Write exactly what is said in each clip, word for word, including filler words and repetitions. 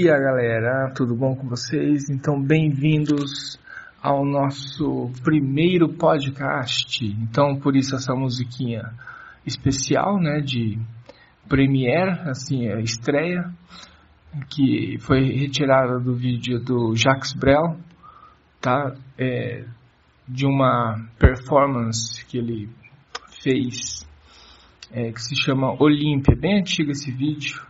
dia, galera, tudo bom com vocês? Então, bem-vindos ao nosso primeiro podcast. Então, por isso essa musiquinha especial, né, de Premiere, assim, a estreia, que foi retirada do vídeo do Jacques Brel, tá? É, de uma performance que ele fez, é, que se chama Olímpia, bem antigo esse vídeo.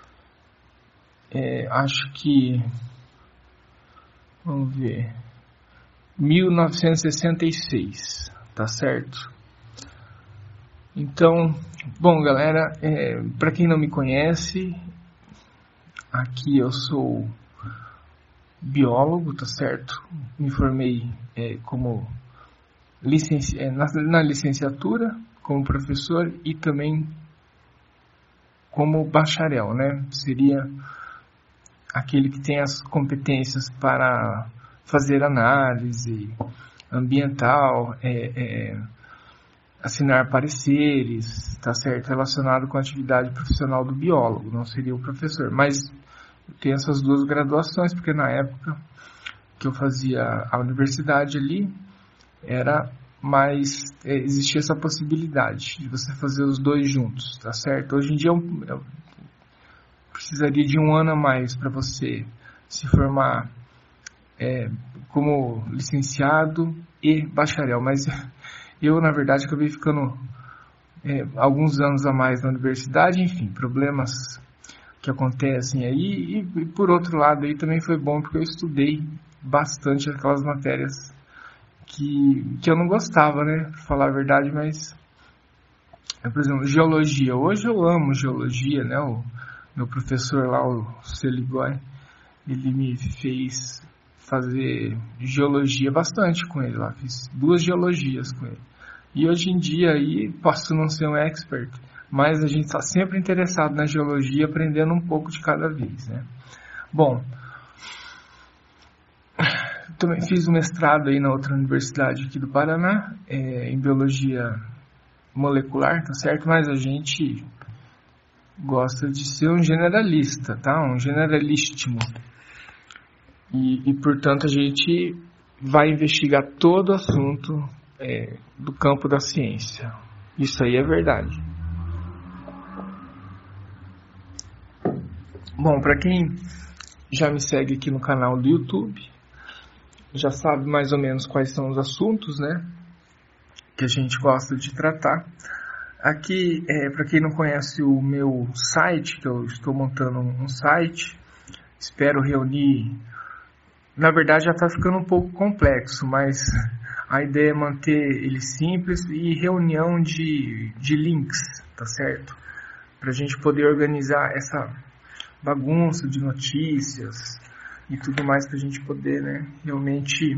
É, acho que, vamos ver, mil novecentos e sessenta e seis, tá certo? Então, bom, galera, é, para quem não me conhece, aqui eu sou biólogo, tá certo? Me formei é, como licenci... é, na, na licenciatura, como professor e também como bacharel, né? Seria aquele que tem as competências para fazer análise ambiental, é, é, assinar pareceres, tá certo? Relacionado com a atividade profissional do biólogo, não seria o professor. Mas eu tenho essas duas graduações, porque na época que eu fazia a universidade ali, era mais, é, existia essa possibilidade de você fazer os dois juntos, tá certo? Hoje em dia eu, eu precisaria de um ano a mais para você se formar é, como licenciado e bacharel, mas eu, na verdade, acabei ficando é, alguns anos a mais na universidade, enfim, problemas que acontecem aí, e, e por outro lado aí também foi bom porque eu estudei bastante aquelas matérias que, que eu não gostava, né, para falar a verdade, mas, por exemplo, geologia, hoje eu amo geologia, né, o meu professor lá, o Celigoy, ele me fez fazer geologia bastante com ele lá, fiz duas geologias com ele. E hoje em dia aí, posso não ser um expert, mas a gente está sempre interessado na geologia, aprendendo um pouco de cada vez, né? Bom, também fiz um mestrado aí na outra universidade aqui do Paraná, é, em biologia molecular, tá certo? Mas a gente gosta de ser um generalista, tá? Um generalíssimo. E, e, portanto, a gente vai investigar todo o assunto é, do campo da ciência. Isso aí é verdade. Bom, para quem já me segue aqui no canal do YouTube, já sabe mais ou menos quais são os assuntos, né, que a gente gosta de tratar. Aqui, é, para quem não conhece o meu site, que eu estou montando um site, espero reunir, na verdade já está ficando um pouco complexo, mas a ideia é manter ele simples e reunião de, de links, tá certo? Para a gente poder organizar essa bagunça de notícias e tudo mais, para a gente poder, né, realmente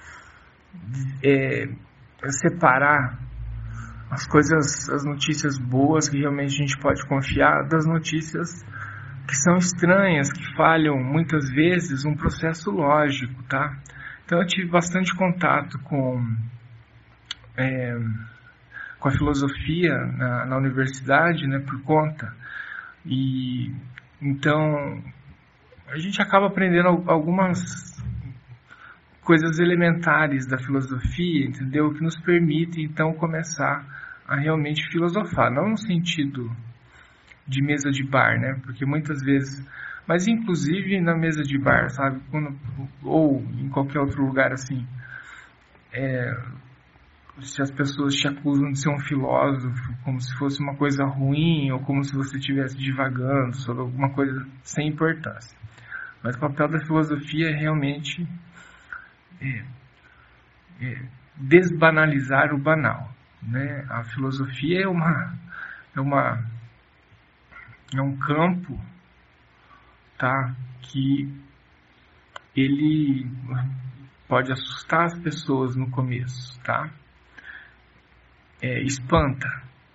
é, separar as coisas, as notícias boas que realmente a gente pode confiar, das notícias que são estranhas, que falham muitas vezes um processo lógico, tá? Então eu tive bastante contato com, é, com a filosofia na, na universidade, né, por conta, e então a gente acaba aprendendo algumas coisas elementares da filosofia, entendeu? Que nos permitem, então, começar a realmente filosofar. Não no sentido de mesa de bar, né? Porque muitas vezes... Mas, inclusive, na mesa de bar, sabe? Quando, ou em qualquer outro lugar, assim... É, se as pessoas te acusam de ser um filósofo, como se fosse uma coisa ruim, ou como se você estivesse divagando sobre alguma coisa sem importância. Mas o papel da filosofia é realmente... É, é, desbanalizar o banal, né? A filosofia é uma é uma é um campo, tá, que ele pode assustar as pessoas no começo, tá? É, espanta.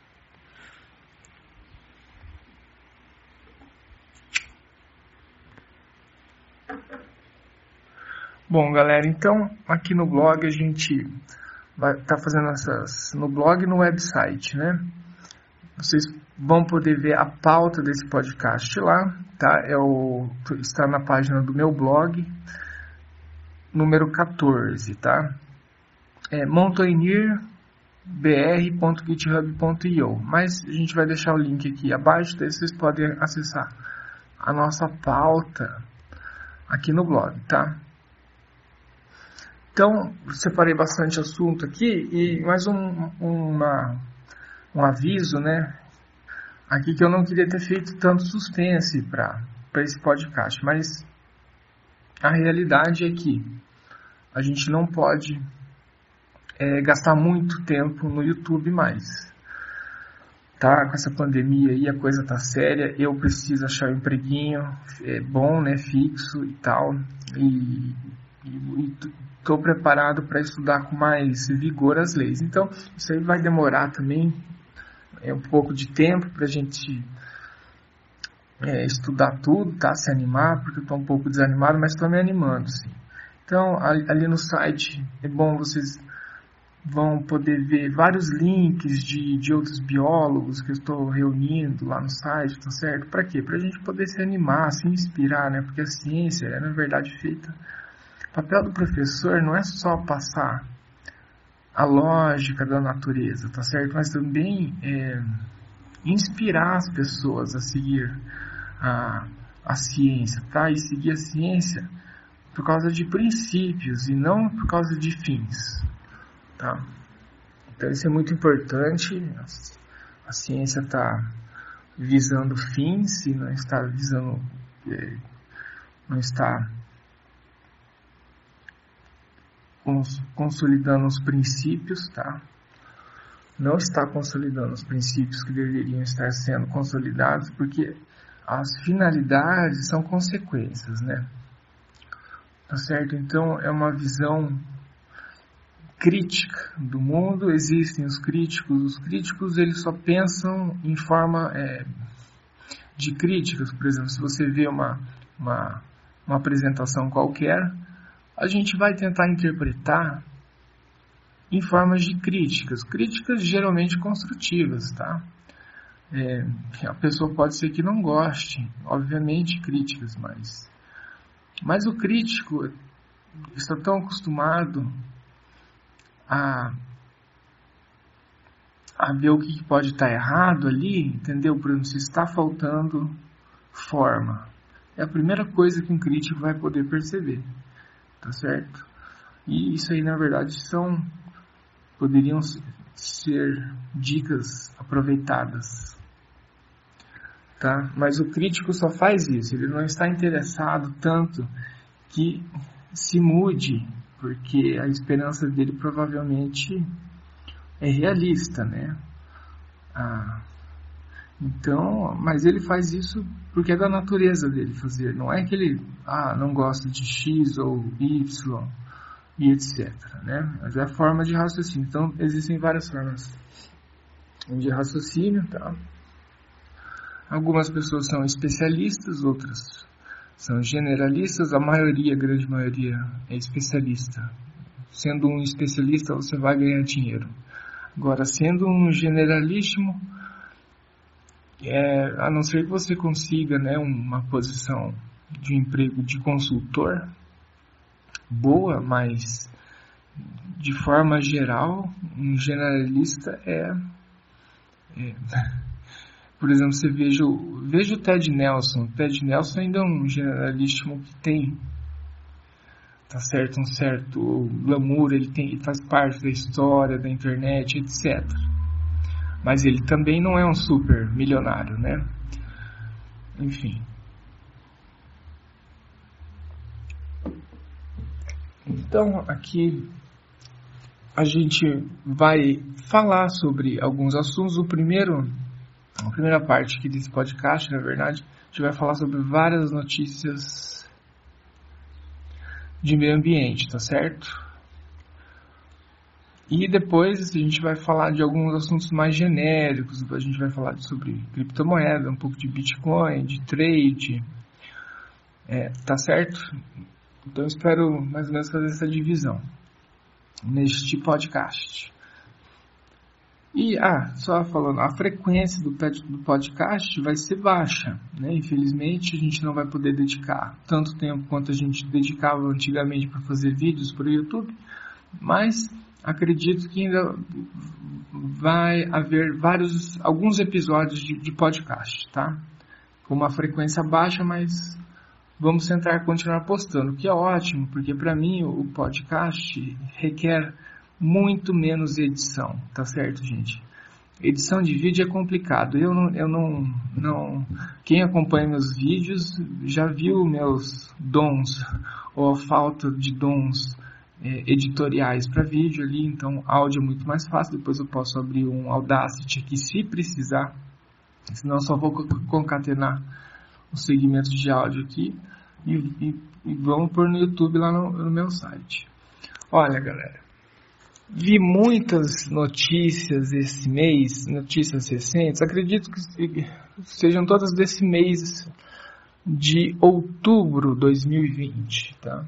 Bom, galera, então aqui no blog a gente vai estar tá fazendo essas, no blog e no website, né? Vocês vão poder ver a pauta desse podcast lá, tá? É o, está na página do meu blog, número quatorze, tá? É mountaineer b r ponto github ponto i o, mas a gente vai deixar o link aqui abaixo, daí vocês podem acessar a nossa pauta aqui no blog, tá? Então, separei bastante assunto aqui e mais um, uma, um aviso, né? Aqui que eu não queria ter feito tanto suspense para esse podcast, mas a realidade é que a gente não pode é, gastar muito tempo no YouTube mais. Tá? Com essa pandemia aí a coisa tá séria, eu preciso achar um empreguinho é, bom, né, fixo e tal, e, e, e tô preparado para estudar com mais vigor as leis. Então, isso aí vai demorar também é, um pouco de tempo para a gente é, estudar tudo, tá? Se animar, porque eu tô um pouco desanimado, mas estou me animando, sim. Então, ali, ali no site, é bom vocês vão poder ver vários links de, de outros biólogos que eu estou reunindo lá no site, tá certo? Para quê? Para a gente poder se animar, se inspirar, né? Porque a ciência é, na verdade, feita... O papel do professor não é só passar a lógica da natureza, tá certo? Mas também é, inspirar as pessoas a seguir a, a ciência, tá? E seguir a ciência por causa de princípios e não por causa de fins. Tá? Então isso é muito importante. A, a ciência está visando fins e não está visando, é, não está cons, consolidando os princípios, tá? Não está consolidando os princípios que deveriam estar sendo consolidados, porque as finalidades são consequências, né? Tá certo? Então é uma visão crítica do mundo. Existem os críticos. Os críticos eles só pensam em forma é, de críticas. Por exemplo, se você vê uma, uma, uma apresentação qualquer, a gente vai tentar interpretar em formas de críticas. Críticas geralmente construtivas, tá? É, a pessoa pode ser que não goste, obviamente, críticas, mas, mas o crítico está tão acostumado A, a ver o que pode estar errado ali, entendeu? Por exemplo, se está faltando forma. É a primeira coisa que um crítico vai poder perceber, tá certo? E isso aí, na verdade, são, poderiam ser dicas aproveitadas, tá? Mas o crítico só faz isso, ele não está interessado tanto que se mude, porque a esperança dele provavelmente é realista, né? Ah, então, mas ele faz isso porque é da natureza dele fazer. Não é que ele ah, não gosta de X ou Y e etcétera, né? Mas é a forma de raciocínio. Então, existem várias formas de raciocínio, tá? Algumas pessoas são especialistas, outras são generalistas, a maioria, a grande maioria, é especialista. Sendo um especialista, você vai ganhar dinheiro. Agora, sendo um generalíssimo, é, a não ser que você consiga, né, uma posição de emprego de consultor boa, mas de forma geral, um generalista é... é Por exemplo, você veja, veja o Ted Nelson. O Ted Nelson ainda é um generalíssimo que tem, tá certo, um certo glamour, ele, tem, ele faz parte da história, da internet, etcétera. Mas ele também não é um super milionário, né? Enfim. Então, aqui a gente vai falar sobre alguns assuntos. O primeiro... A primeira parte aqui desse podcast, na verdade, a gente vai falar sobre várias notícias de meio ambiente, tá certo? E depois a gente vai falar de alguns assuntos mais genéricos, a gente vai falar sobre criptomoeda, um pouco de Bitcoin, de trade, é, tá certo? Então eu espero mais ou menos fazer essa divisão neste podcast. E, ah, só falando, a frequência do, do podcast vai ser baixa, né? Infelizmente, a gente não vai poder dedicar tanto tempo quanto a gente dedicava antigamente para fazer vídeos para o YouTube, mas acredito que ainda vai haver vários, alguns episódios de, de podcast, tá? Com uma frequência baixa, mas vamos tentar continuar postando, o que é ótimo, porque para mim o podcast requer muito menos edição, tá certo, gente? Edição de vídeo é complicado. Eu não, eu não, não... Quem acompanha meus vídeos já viu meus dons, ou a falta de dons é, editoriais para vídeo ali, então áudio é muito mais fácil. Depois eu posso abrir um Audacity aqui se precisar, senão só vou concatenar os segmentos de áudio aqui e, e, e vamos pôr no YouTube lá no, no meu site. Olha, galera, vi muitas notícias esse mês, notícias recentes, acredito que sejam todas desse mês de outubro de dois mil e vinte, tá?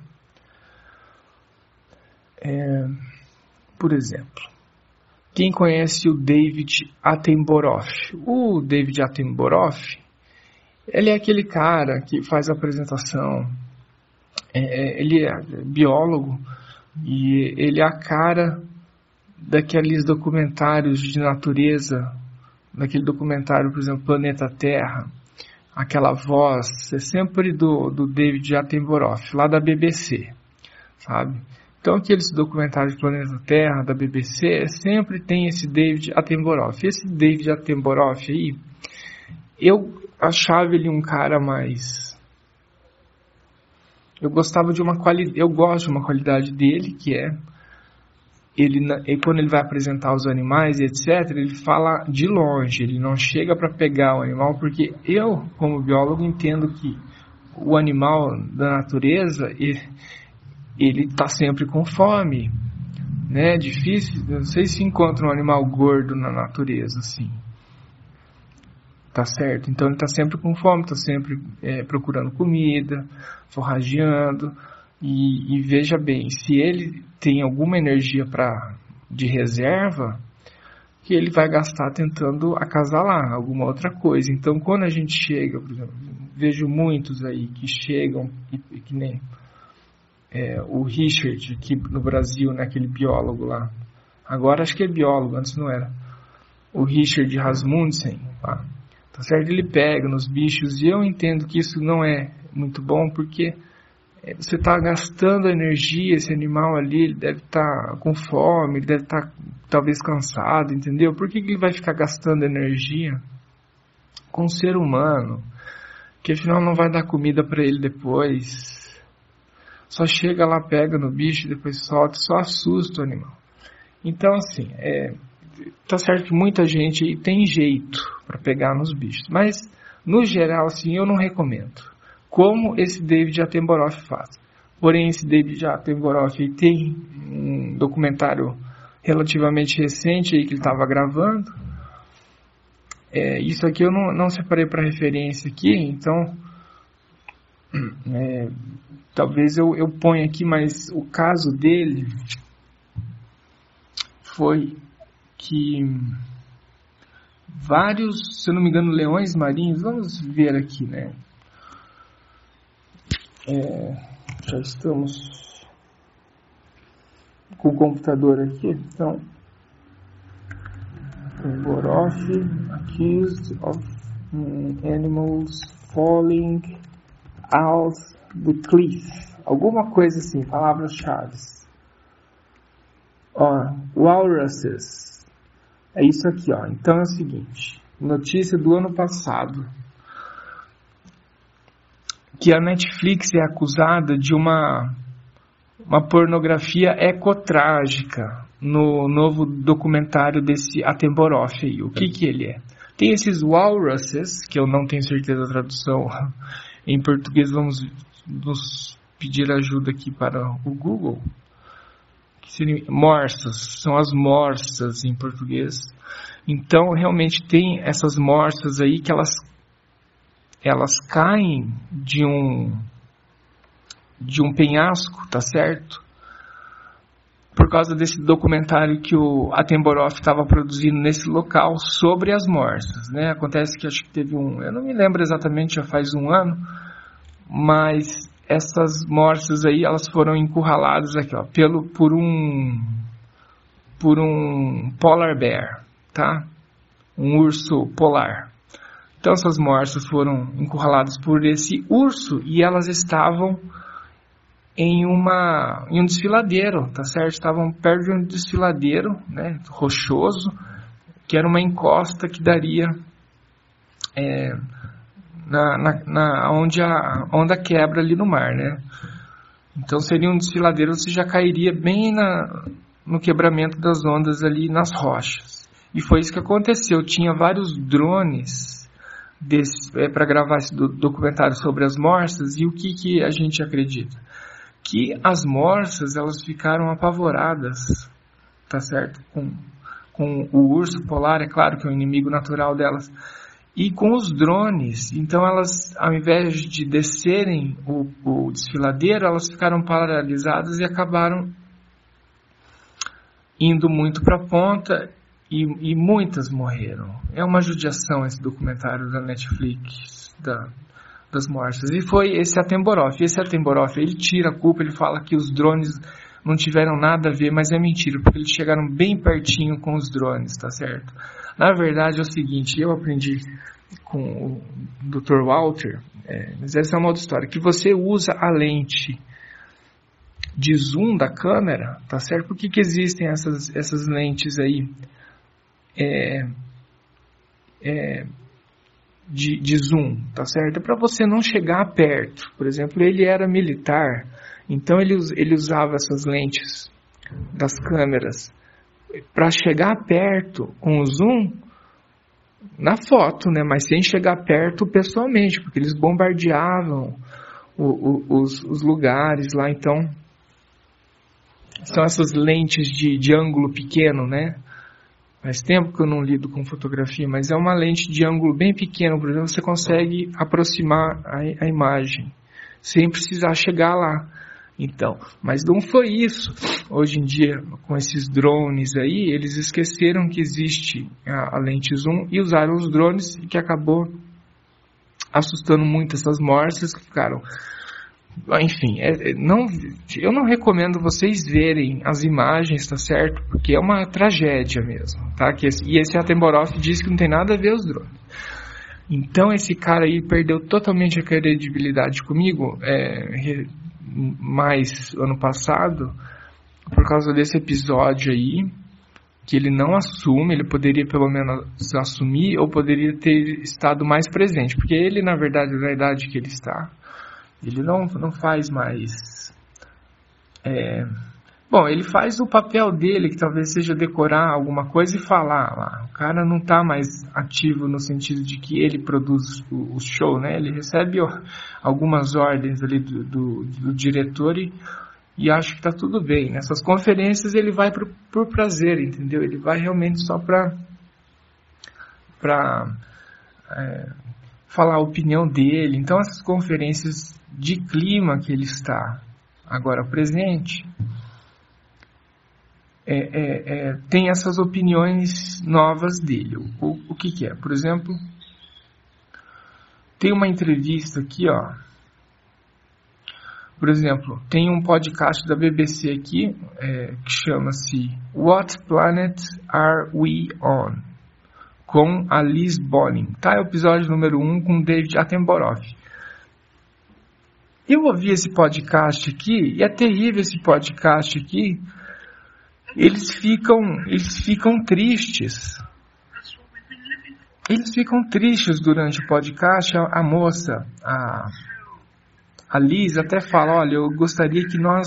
É, por exemplo, quem conhece o David Attenborough? O David Attenborough, ele é aquele cara que faz a apresentação, é, ele é biólogo e ele é a cara daqueles documentários de natureza, daquele documentário, por exemplo, Planeta Terra, aquela voz, é sempre do, do David Attenborough, lá da B B C, sabe? Então, aqueles documentários de Planeta Terra, da B B C, sempre tem esse David Attenborough. Esse David Attenborough aí, eu achava ele um cara mais... Eu gostava de uma qualidade, eu gosto de uma qualidade dele, que é ele, quando ele vai apresentar os animais, etcétera, ele fala de longe, ele não chega para pegar o animal, porque eu, como biólogo, entendo que o animal da natureza, ele está sempre com fome, né? É difícil, não sei se encontra um animal gordo na natureza, assim. Tá certo? Então ele está sempre com fome, está sempre é, procurando comida, forrageando. E, e veja bem, se ele tem alguma energia pra, de reserva, que ele vai gastar tentando acasalar alguma outra coisa. Então, quando a gente chega, por exemplo, vejo muitos aí que chegam, e, e que nem é, o Richard, aqui no Brasil, né, aquele biólogo lá. Agora acho que é biólogo, antes não era. O Richard Rasmussen, tá? Tá certo? Ele pega nos bichos, e eu entendo que isso não é muito bom, porque você está gastando energia, esse animal ali, ele deve estar tá com fome, ele deve estar tá, talvez cansado, entendeu? Por que, que ele vai ficar gastando energia com o ser humano, que afinal não vai dar comida para ele depois? Só chega lá, pega no bicho, depois solta, só assusta o animal. Então, assim, é, tá certo que muita gente aí tem jeito para pegar nos bichos, mas, no geral, assim, eu não recomendo. Como esse David Attenborough faz. Porém, esse David Attenborough tem um documentário relativamente recente aí que ele estava gravando. É, isso aqui eu não, não separei para referência aqui, então é, talvez eu, eu ponha aqui, mas o caso dele foi que vários, se eu não me engano, leões marinhos, vamos ver aqui, né? É, já estamos com o computador aqui, então Attenborough accused of um, animals falling out the cliff, alguma coisa assim, palavras-chave. Ó, walruses, é isso aqui, ó. Então é o seguinte, notícia do ano passado, que a Netflix é acusada de uma, uma pornografia ecotrágica no novo documentário desse Attenborough aí. O que que ele é? Tem esses walruses, que eu não tenho certeza da tradução em português, vamos nos pedir ajuda aqui para o Google. Que seriam morsas, são as morsas em português. Então, realmente tem essas morsas aí que elas elas caem de um de um penhasco, tá certo? por causa desse documentário que o Attenborough estava produzindo nesse local sobre as morsas, né? Acontece que acho que teve um, eu não me lembro exatamente, já faz um ano, mas essas morsas aí, elas foram encurraladas aqui, ó, pelo, por um por um polar bear, tá? Um urso polar. Então essas morsas foram encurraladas por esse urso e elas estavam em, uma, em um desfiladeiro, tá certo? Estavam perto de um desfiladeiro, né, rochoso, que era uma encosta que daria é, na, na, na, onde a onda quebra ali no mar, né? Então seria um desfiladeiro, você já cairia bem na, no quebramento das ondas ali nas rochas. E foi isso que aconteceu. Tinha vários drones é, para gravar esse do, documentário sobre as morsas. E o que, que a gente acredita? Que as morsas, elas ficaram apavoradas, tá certo? Com, com o urso polar, é claro que é o inimigo natural delas, e com os drones. Então elas, ao invés de descerem o, o desfiladeiro, elas ficaram paralisadas e acabaram indo muito para a ponta e, e muitas morreram. É uma judiação esse documentário da Netflix, da das morsas. E foi esse Attenborough. Esse Attenborough, ele tira a culpa, ele fala que os drones não tiveram nada a ver, mas é mentira, porque eles chegaram bem pertinho com os drones, tá certo? Na verdade é o seguinte, eu aprendi com o doutor Walter, é, mas essa é uma outra história, que você usa a lente de zoom da câmera, tá certo? Por que que existem essas, essas lentes aí? É... é De, de zoom, tá certo? É para você não chegar perto. Por exemplo, ele era militar, então ele, ele usava essas lentes das câmeras para chegar perto com o zoom na foto, né? Mas sem chegar perto pessoalmente, porque eles bombardeavam o, o, os, os lugares lá. Então, são essas lentes de, de ângulo pequeno, né? Faz tempo que eu não lido com fotografia, mas é uma lente de ângulo bem pequeno, por exemplo, você consegue aproximar a, a imagem, sem precisar chegar lá. Então, mas não foi isso. Hoje em dia, com esses drones aí, eles esqueceram que existe a, a lente zoom e usaram os drones, e que acabou assustando muito essas morsas que ficaram... Enfim, é, não, eu não recomendo vocês verem as imagens, tá certo? Porque é uma tragédia mesmo, tá? Que esse, e esse Attenborough diz que não tem nada a ver os drones. Então esse cara aí perdeu totalmente a credibilidade comigo, é, mais ano passado, por causa desse episódio aí, que ele não assume. Ele poderia pelo menos assumir, ou poderia ter estado mais presente, porque ele, na verdade, na idade que ele está, ele não, não faz mais... É, bom, ele faz o papel dele, que talvez seja decorar alguma coisa e falar lá. O cara não está mais ativo no sentido de que ele produz o, o show, né? Ele recebe ó, algumas ordens ali do, do, do diretor e, e acha que está tudo bem. Nessas conferências ele vai por, por prazer, entendeu? Ele vai realmente só para... para é, falar a opinião dele. Então essas conferências de clima que ele está agora presente, é, é, é, tem essas opiniões novas dele. O, o que que é? Por exemplo, tem uma entrevista aqui, ó. Por exemplo, tem um podcast da B B C aqui, é, que chama-se What Planet Are We On? Com a Liz Bolling. Tá? É o episódio número um com David Attenborough. Eu ouvi esse podcast aqui, e é terrível esse podcast aqui. Eles ficam, eles ficam tristes. Eles ficam tristes durante o podcast. A, a moça, a, a Liz, até fala, olha, eu gostaria que nós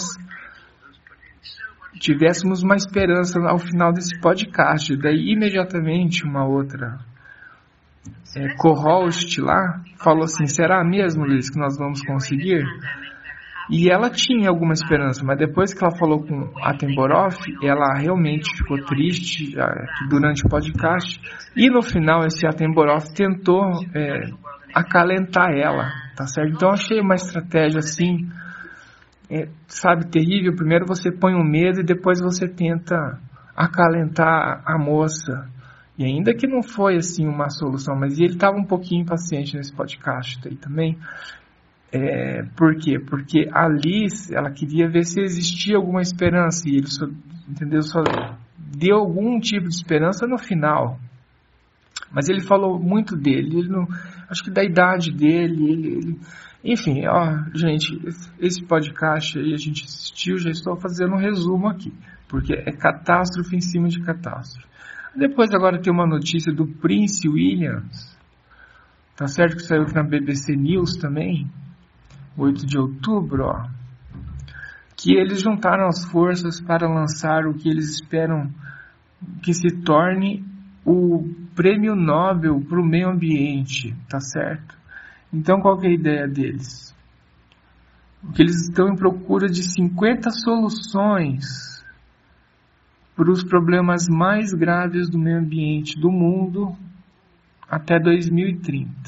tivéssemos uma esperança ao final desse podcast. Daí, imediatamente, uma outra é, co-host lá falou assim, será mesmo, Liz, que nós vamos conseguir? E ela tinha alguma esperança, mas depois que ela falou com Attenborough, ela realmente ficou triste é, durante o podcast. E no final, esse Attenborough tentou é, acalentar ela, tá certo? Então, eu achei uma estratégia assim... é, sabe, terrível. Primeiro você põe um medo e depois você tenta acalentar a moça. E ainda que não foi assim uma solução, mas ele estava um pouquinho impaciente nesse podcast aí também. É, por quê? Porque a Liz, ela queria ver se existia alguma esperança, e ele só, entendeu? Só deu algum tipo de esperança no final. Mas ele falou muito dele, ele não, acho que da idade dele, ele, ele, enfim, ó, gente, esse podcast aí a gente assistiu, já estou fazendo um resumo aqui, porque é catástrofe em cima de catástrofe. Depois agora tem uma notícia do Prince Williams, tá certo, que saiu aqui na B B C News também, oito de outubro, ó, que eles juntaram as forças para lançar o que eles esperam que se torne o Prêmio Nobel para o Meio Ambiente, tá certo? Então qual que é a ideia deles? Que eles estão em procura de cinquenta soluções para os problemas mais graves do meio ambiente do mundo até dois mil e trinta.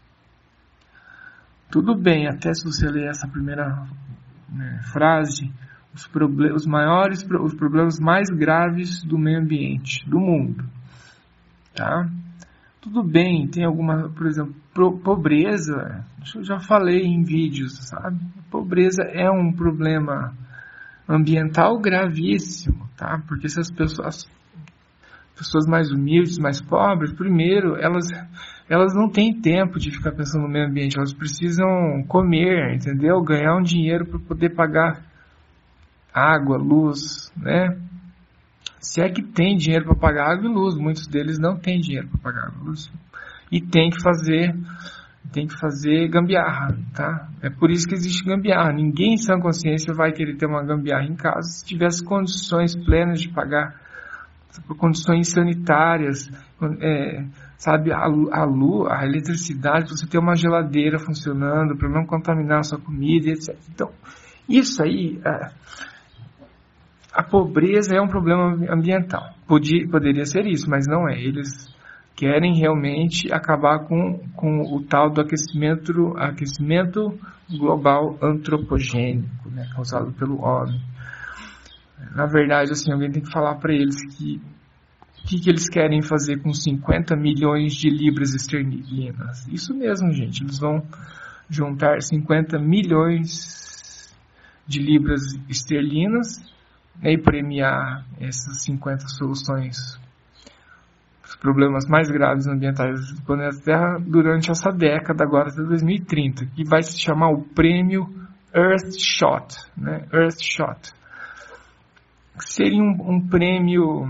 Tudo bem, até se você ler essa primeira, né, frase, os, proble- os maiores, os problemas mais graves do meio ambiente do mundo, tá? Tudo bem, tem alguma, por exemplo, pro- pobreza, eu já falei em vídeos, sabe? Pobreza é um problema ambiental gravíssimo, tá? Porque se as pessoas, pessoas mais humildes, mais pobres, primeiro, elas, elas não têm tempo de ficar pensando no meio ambiente, elas precisam comer, entendeu? Ganhar um dinheiro para poder pagar água, luz, né? Se é que tem dinheiro para pagar água e luz, muitos deles não têm dinheiro para pagar água e luz. E tem que fazer, tem que fazer gambiarra, tá? É por isso que existe gambiarra. Ninguém em sã consciência vai querer ter uma gambiarra em casa se tivesse condições plenas de pagar, por condições sanitárias, é, sabe, a, a luz, a eletricidade, você ter uma geladeira funcionando para não contaminar a sua comida, etcétera. Então, isso aí, a, a pobreza é um problema ambiental. Podia, poderia ser isso, mas não é. Eles querem realmente acabar com, com o tal do aquecimento, aquecimento global antropogênico, né, causado pelo homem. Na verdade, assim, alguém tem que falar para eles que o que, que eles querem fazer com cinquenta milhões de libras esterlinas. Isso mesmo, gente. Eles vão juntar cinquenta milhões de libras esterlinas, né, e premiar essas cinquenta soluções, os problemas mais graves ambientais do planeta Terra durante essa década, agora até dois mil e trinta, que vai se chamar o Prêmio Earthshot, né? Earthshot. Seria um, um prêmio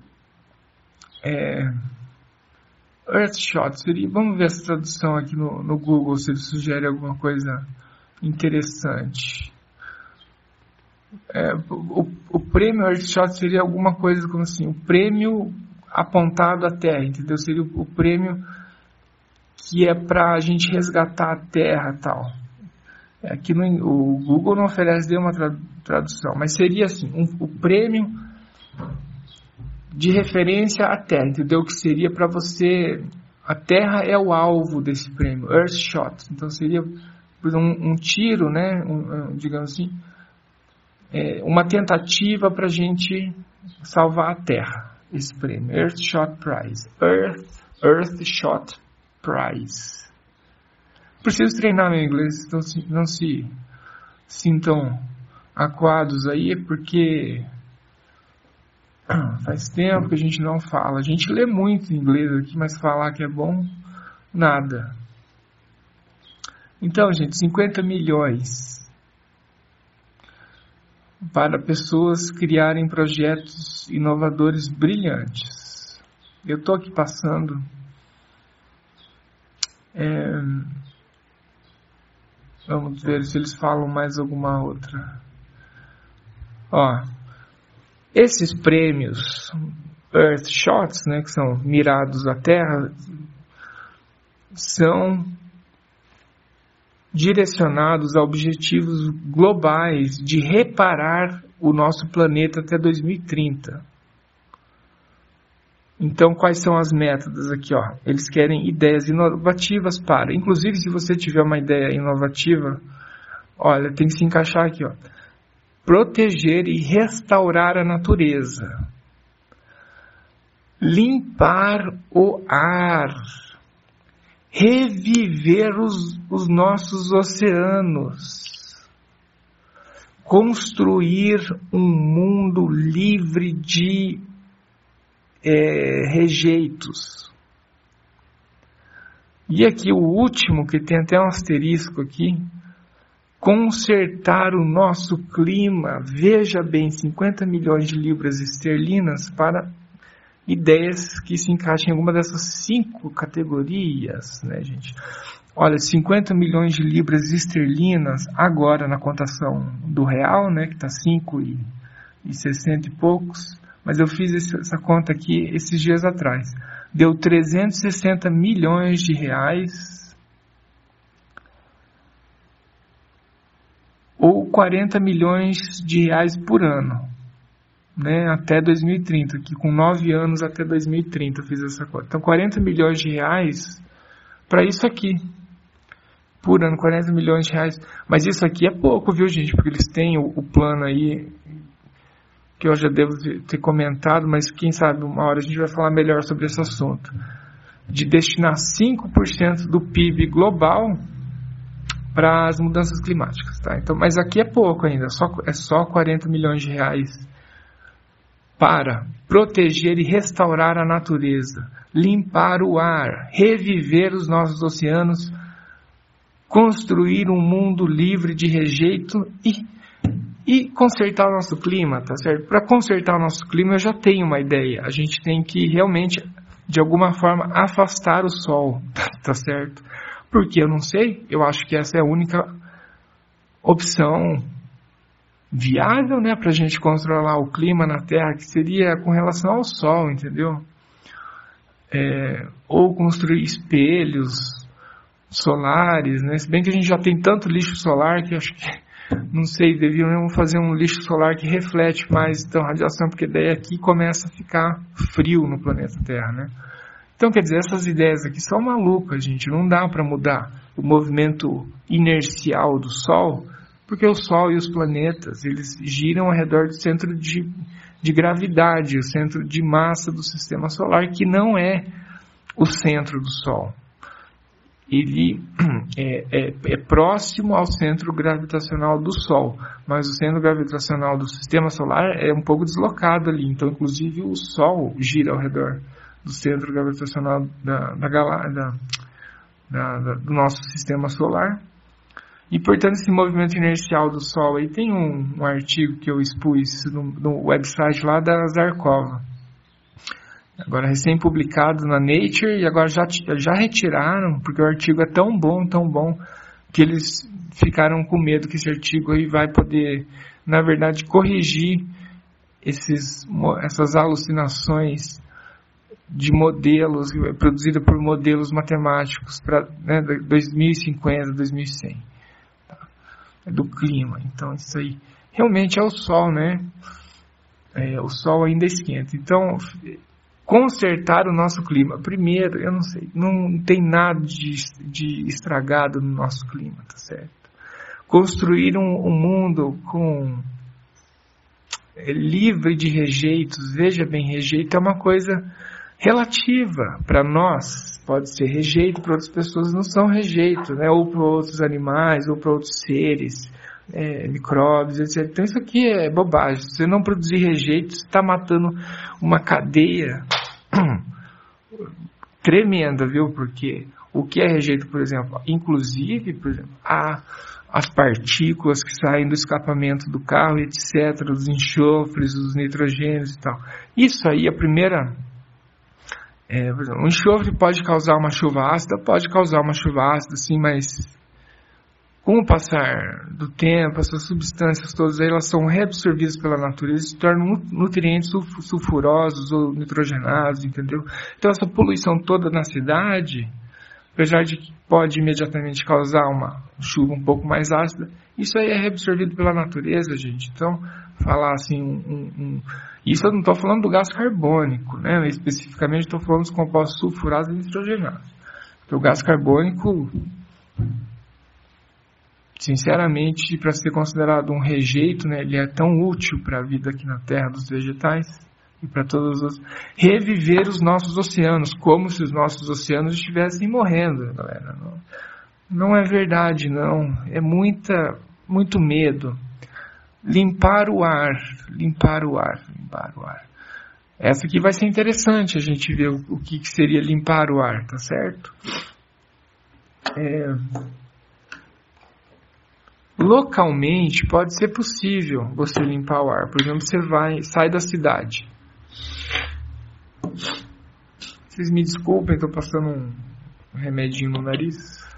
é, Earthshot seria, vamos ver essa tradução aqui no, no Google, se ele sugere alguma coisa interessante. É, o, o prêmio Earthshot seria alguma coisa como assim, o prêmio apontado à Terra, entendeu? Seria o, o prêmio que é para a gente resgatar a Terra e tal. Aqui no, o Google não oferece nenhuma tradução, mas seria assim, um, o prêmio de referência à Terra, entendeu? Que seria para você, a Terra é o alvo desse prêmio, Earthshot, então seria um, um tiro, né, um, um, digamos assim, é, uma tentativa para a gente salvar a Terra, esse prêmio, Earthshot Prize, Earth, Earthshot Prize. Preciso treinar meu inglês, então não se sintam acuados aí, porque faz tempo que a gente não fala. A gente lê muito inglês aqui, mas falar que é bom, nada. Então, gente, cinquenta milhões para pessoas criarem projetos inovadores brilhantes. Eu estou aqui passando... É, vamos ver se eles falam mais alguma outra. Ó, esses prêmios Earthshots, né, que são mirados à Terra, são direcionados a objetivos globais de reparar o nosso planeta até dois mil e trinta. Então, quais são as metas aqui? Ó? Eles querem ideias inovativas para... Inclusive, se você tiver uma ideia inovativa, Olha, tem que se encaixar aqui, ó. Proteger e restaurar a natureza. Limpar o ar. Reviver os, os nossos oceanos. Construir um mundo livre de é, rejeitos. E aqui o último, que tem até um asterisco aqui, consertar o nosso clima. Veja bem, cinquenta milhões de libras esterlinas para ideias que se encaixem em alguma dessas cinco categorias, né, gente? Olha, cinquenta milhões de libras esterlinas, agora na cotação do real, né, que está cinco e sessenta e poucos, mas eu fiz esse, essa conta aqui esses dias atrás. Deu trezentos e sessenta milhões de reais, ou quarenta milhões de reais por ano, né, até dois mil e trinta, que com nove anos até dois mil e trinta eu fiz essa conta. Então, quarenta milhões de reais para isso aqui. Por ano, quarenta milhões de reais. Mas isso aqui é pouco, viu, gente? Porque eles têm o, o plano aí, que eu já devo ter comentado, mas quem sabe uma hora a gente vai falar melhor sobre esse assunto. De destinar cinco por cento do P I B global para as mudanças climáticas, tá? Então, mas aqui é pouco ainda, só, é só quarenta milhões de reais para proteger e restaurar a natureza, limpar o ar, reviver os nossos oceanos, construir um mundo livre de rejeito e, e consertar o nosso clima, tá certo? Para consertar o nosso clima eu já tenho uma ideia. A gente tem que realmente, de alguma forma, afastar o sol, tá certo? Porque eu não sei, eu acho que essa é a única opção viável, né, para a gente controlar o clima na Terra, que seria com relação ao sol, entendeu? É, ou construir espelhos solares, né? Se bem que a gente já tem tanto lixo solar que acho que, não sei, deveriam fazer um lixo solar que reflete mais então, radiação, porque daí aqui começa a ficar frio no planeta Terra, né? Então, quer dizer, essas ideias aqui são malucas, gente, não dá para mudar o movimento inercial do Sol, porque o Sol e os planetas, eles giram ao redor do centro de, de gravidade, o centro de massa do sistema solar, que não é o centro do Sol. Ele é, é, é próximo ao centro gravitacional do Sol, mas o centro gravitacional do sistema solar é um pouco deslocado ali, então inclusive o Sol gira ao redor do centro gravitacional da, da, da, da, da, do nosso sistema solar, e portanto esse movimento inercial do Sol, aí tem um, um artigo que eu expus no, no website lá da Zarkova, agora recém-publicado na Nature, e agora já, já retiraram, porque o artigo é tão bom, tão bom, que eles ficaram com medo que esse artigo aí vai poder, na verdade, corrigir esses, essas alucinações de modelos, produzidas por modelos matemáticos para, né, dois mil e cinquenta, dois mil e cem, tá? Do clima. Então isso aí realmente é o Sol, né? É, o Sol ainda esquenta. Então, consertar o nosso clima. Primeiro, eu não sei, não tem nada de, de estragado no nosso clima, tá certo? Construir um, um mundo com é, livre de rejeitos. Veja bem, rejeito é uma coisa relativa. Para nós, pode ser rejeito, para outras pessoas não são rejeito, né? Ou para outros animais, ou para outros seres, é, micróbios, etcétera. Então isso aqui é bobagem. Se você não produzir rejeito, você está matando uma cadeia tremenda, viu? Porque o que é rejeito, por exemplo, inclusive, por exemplo, a, as partículas que saem do escapamento do carro, etcétera, os enxofres, os nitrogênios e tal. Isso aí, a primeira... É, por exemplo, o enxofre pode causar uma chuva ácida, pode causar uma chuva ácida, sim, mas com o passar do tempo, essas substâncias todas aí, elas são reabsorvidas pela natureza e se tornam nutrientes sulfurosos ou nitrogenados, entendeu? Então essa poluição toda na cidade, apesar de que pode imediatamente causar uma chuva um pouco mais ácida, isso aí é reabsorvido pela natureza, gente. Então, falar assim, um, um, um, isso eu não estou falando do gás carbônico, né? Especificamente estou falando dos compostos sulfurados e nitrogenados. Porque o gás carbônico sinceramente, para ser considerado um rejeito, né, ele é tão útil para a vida aqui na Terra dos vegetais e para todos os... Reviver os nossos oceanos, como se os nossos oceanos estivessem morrendo, galera. Não, não é verdade, não. É muita, muito medo. Limpar o ar, limpar o ar, limpar o ar. Essa aqui vai ser interessante a gente ver o, o que seria limpar o ar, tá certo? É... Localmente pode ser possível você limpar o ar. Por exemplo, você vai, sai da cidade. Vocês me desculpem, estou passando um remedinho no nariz.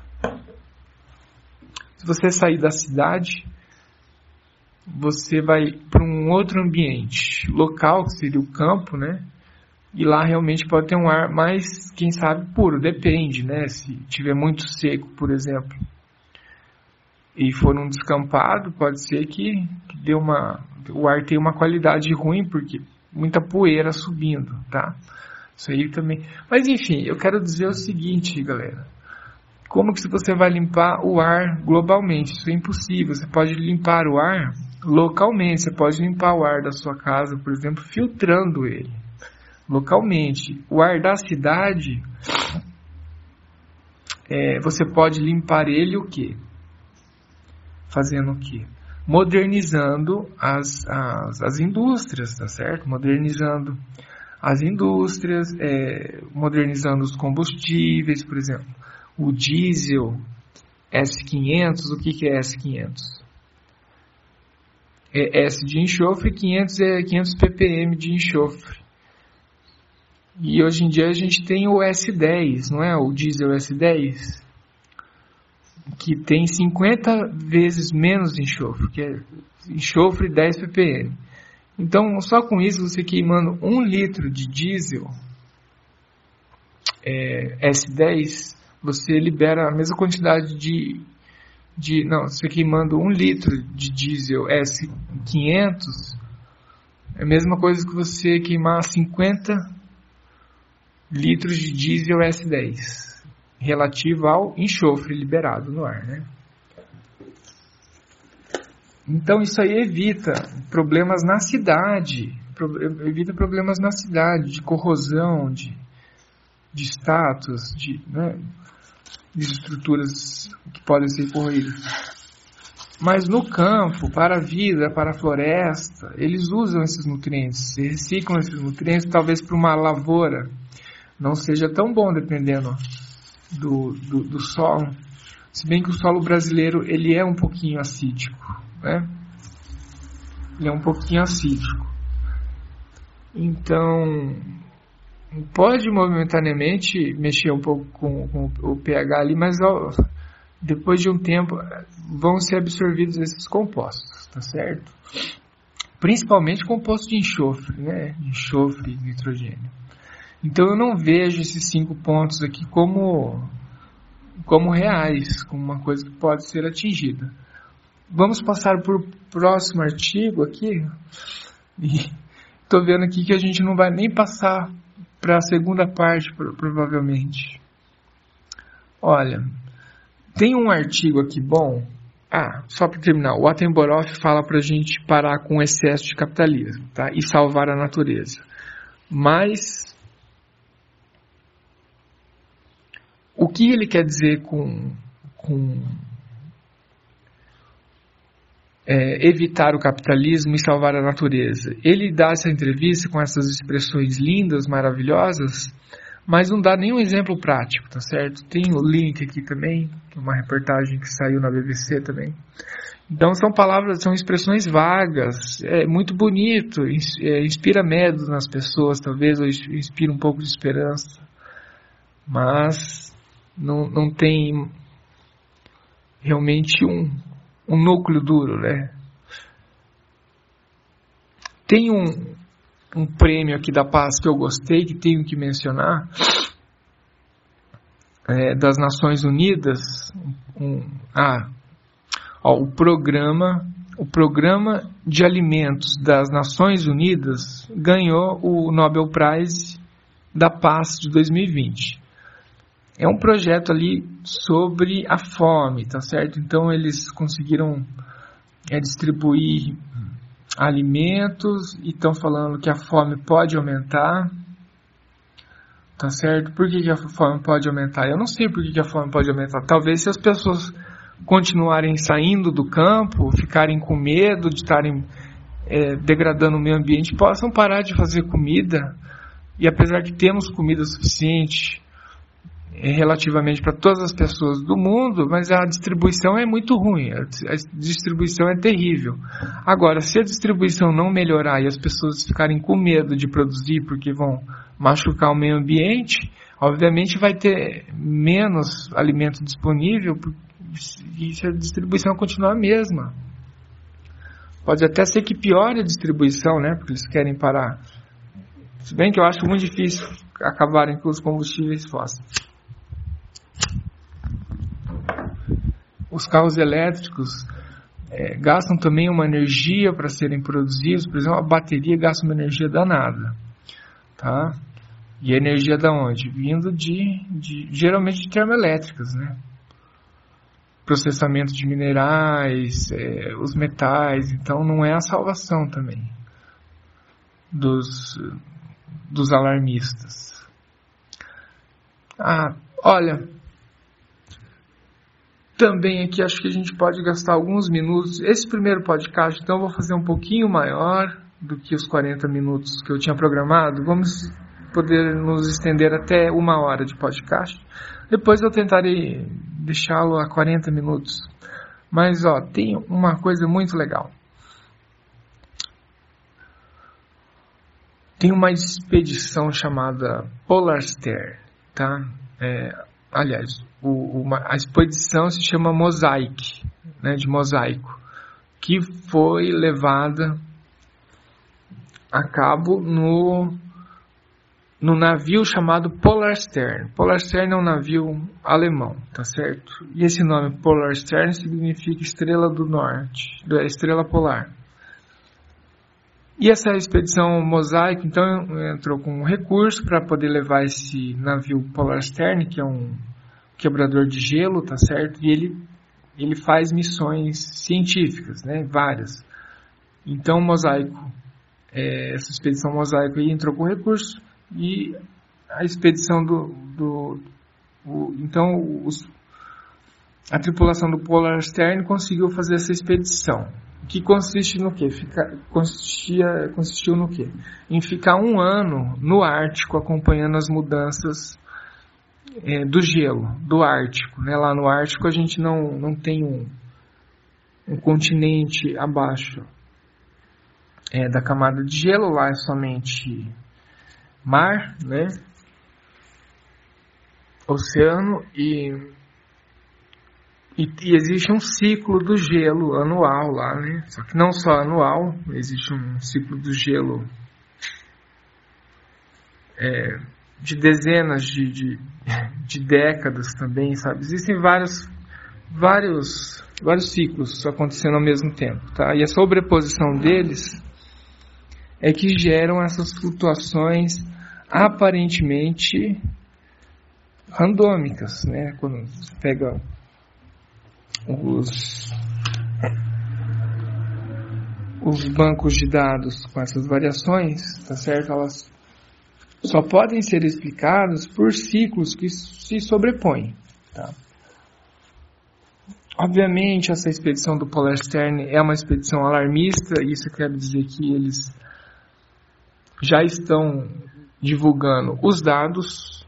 Se você sair da cidade, você vai para um outro ambiente local, que seria o campo, né? E lá realmente pode ter um ar mais, quem sabe, puro. Depende, né? Se tiver muito seco, por exemplo, e for um descampado, pode ser que, que dê uma, o ar tenha uma qualidade ruim, porque muita poeira subindo, tá? Isso aí também. Mas enfim, eu quero dizer o seguinte, galera. Como que você vai limpar o ar globalmente? Isso é impossível. Você pode limpar o ar localmente. Você pode limpar o ar da sua casa, por exemplo, filtrando ele localmente. O ar da cidade, é, você pode limpar ele o quê? Fazendo o quê? Modernizando as, as, as indústrias, tá certo? Modernizando as indústrias, é, modernizando os combustíveis, por exemplo. O diesel S quinhentos, o que, que é S quinhentos? É S de enxofre, quinhentos é quinhentos ppm de enxofre. E hoje em dia a gente tem o S dez, não é? O diesel S dez, que tem cinquenta vezes menos enxofre, que é enxofre dez ppm. Então, só com isso, você queimando um litro de diesel é, S dez, você libera a mesma quantidade de, de... Não, você queimando um litro de diesel S quinhentos, é a mesma coisa que você queimar cinquenta litros de diesel S dez. Relativo ao enxofre liberado no ar, né? Então isso aí evita problemas na cidade, evita problemas na cidade, de corrosão, de, de status, de, né, de estruturas que podem ser corroídas. Mas no campo, para a vida, para a floresta, eles usam esses nutrientes, reciclam esses nutrientes, talvez para uma lavoura não seja tão bom, dependendo Do, do, do solo, se bem que o solo brasileiro ele é um pouquinho acídico, né? Ele é um pouquinho acídico, então pode momentaneamente mexer um pouco com, com o pH ali, mas ó, depois de um tempo vão ser absorvidos esses compostos, tá certo? Principalmente composto de enxofre, né? Enxofre e nitrogênio. Então eu não vejo esses cinco pontos aqui como, como reais, como uma coisa que pode ser atingida. Vamos passar para o próximo artigo aqui. Estou vendo aqui que a gente não vai nem passar para a segunda parte, provavelmente. Olha, tem um artigo aqui bom. Ah, só para terminar, o Attenborough fala para a gente parar com o excesso de capitalismo, tá? E salvar a natureza. Mas o que ele quer dizer com, com é, evitar o capitalismo e salvar a natureza? Ele dá essa entrevista com essas expressões lindas, maravilhosas, mas não dá nenhum exemplo prático, tá certo? Tem o link aqui também, uma reportagem que saiu na B B C também. Então são palavras, são expressões vagas, é muito bonito, inspira medo nas pessoas, talvez, ou inspira um pouco de esperança, mas Não, não tem realmente um, um núcleo duro, né? Tem um, um prêmio aqui da paz que eu gostei, que tenho que mencionar, é, das Nações Unidas. Um, ah, ó, o programa, o programa de alimentos das Nações Unidas ganhou o Nobel Prize da Paz de dois mil e vinte. é um projeto ali sobre a fome, tá certo? Então eles conseguiram é, distribuir alimentos e estão falando que a fome pode aumentar, tá certo? Por que, que a fome pode aumentar? Eu não sei por que, que a fome pode aumentar. Talvez se as pessoas continuarem saindo do campo, ficarem com medo de estarem é, degradando o meio ambiente, possam parar de fazer comida. E apesar de termos comida suficiente relativamente para todas as pessoas do mundo, mas a distribuição é muito ruim, a distribuição é terrível. Agora, se a distribuição não melhorar e as pessoas ficarem com medo de produzir porque vão machucar o meio ambiente, obviamente vai ter menos alimento disponível e se a distribuição continuar a mesma. Pode até ser que piore a distribuição, né, porque eles querem parar. Se bem que eu acho muito difícil acabarem com os combustíveis fósseis. Os carros elétricos é, gastam também uma energia para serem produzidos. Por exemplo, a bateria gasta uma energia danada, tá? E a energia da onde? Vindo de, de geralmente de termoelétricas, né? Processamento de minerais, é, os metais. Então não é a salvação também dos, dos alarmistas. Ah, olha... Também aqui acho que a gente pode gastar alguns minutos. Esse primeiro podcast, então, eu vou fazer um pouquinho maior do que os quarenta minutos que eu tinha programado. Vamos poder nos estender até uma hora de podcast. Depois eu tentarei deixá-lo a quarenta minutos. Mas, ó, tem uma coisa muito legal. Tem uma expedição chamada Polarstern, tá? É, aliás... O, uma, a expedição se chama Mosaic, né, de mosaico, que foi levada a cabo no, no navio chamado Polarstern. Polarstern é um navio alemão, tá certo? E esse nome Polarstern significa estrela do norte, estrela polar. E essa expedição Mosaic, então, entrou com um recurso para poder levar esse navio Polarstern, que é um quebrador de gelo, tá certo? E ele, ele faz missões científicas, né? Várias. Então, o Mosaico, é, essa expedição Mosaico aí entrou com recurso e a expedição do... do o, então, os, a tripulação do Polarstern conseguiu fazer essa expedição. Que consiste no quê? Fica, consistia, consistiu no quê? Em ficar um ano no Ártico acompanhando as mudanças É, do gelo, do Ártico, né? Lá no Ártico a gente não, não tem um, um continente abaixo é, da camada de gelo, lá é somente mar, né? Oceano e, e, e existe um ciclo do gelo anual lá, né? Só que não só anual, existe um ciclo do gelo é, de dezenas de, de, de décadas também, sabe? Existem vários, vários, vários ciclos acontecendo ao mesmo tempo, tá? E a sobreposição deles é que geram essas flutuações aparentemente randômicas, né? Quando você pega os, os bancos de dados com essas variações, tá certo? Elas só podem ser explicados por ciclos que se sobrepõem, tá? Obviamente, essa expedição do Polarstern é uma expedição alarmista, e isso quer dizer que eles já estão divulgando os dados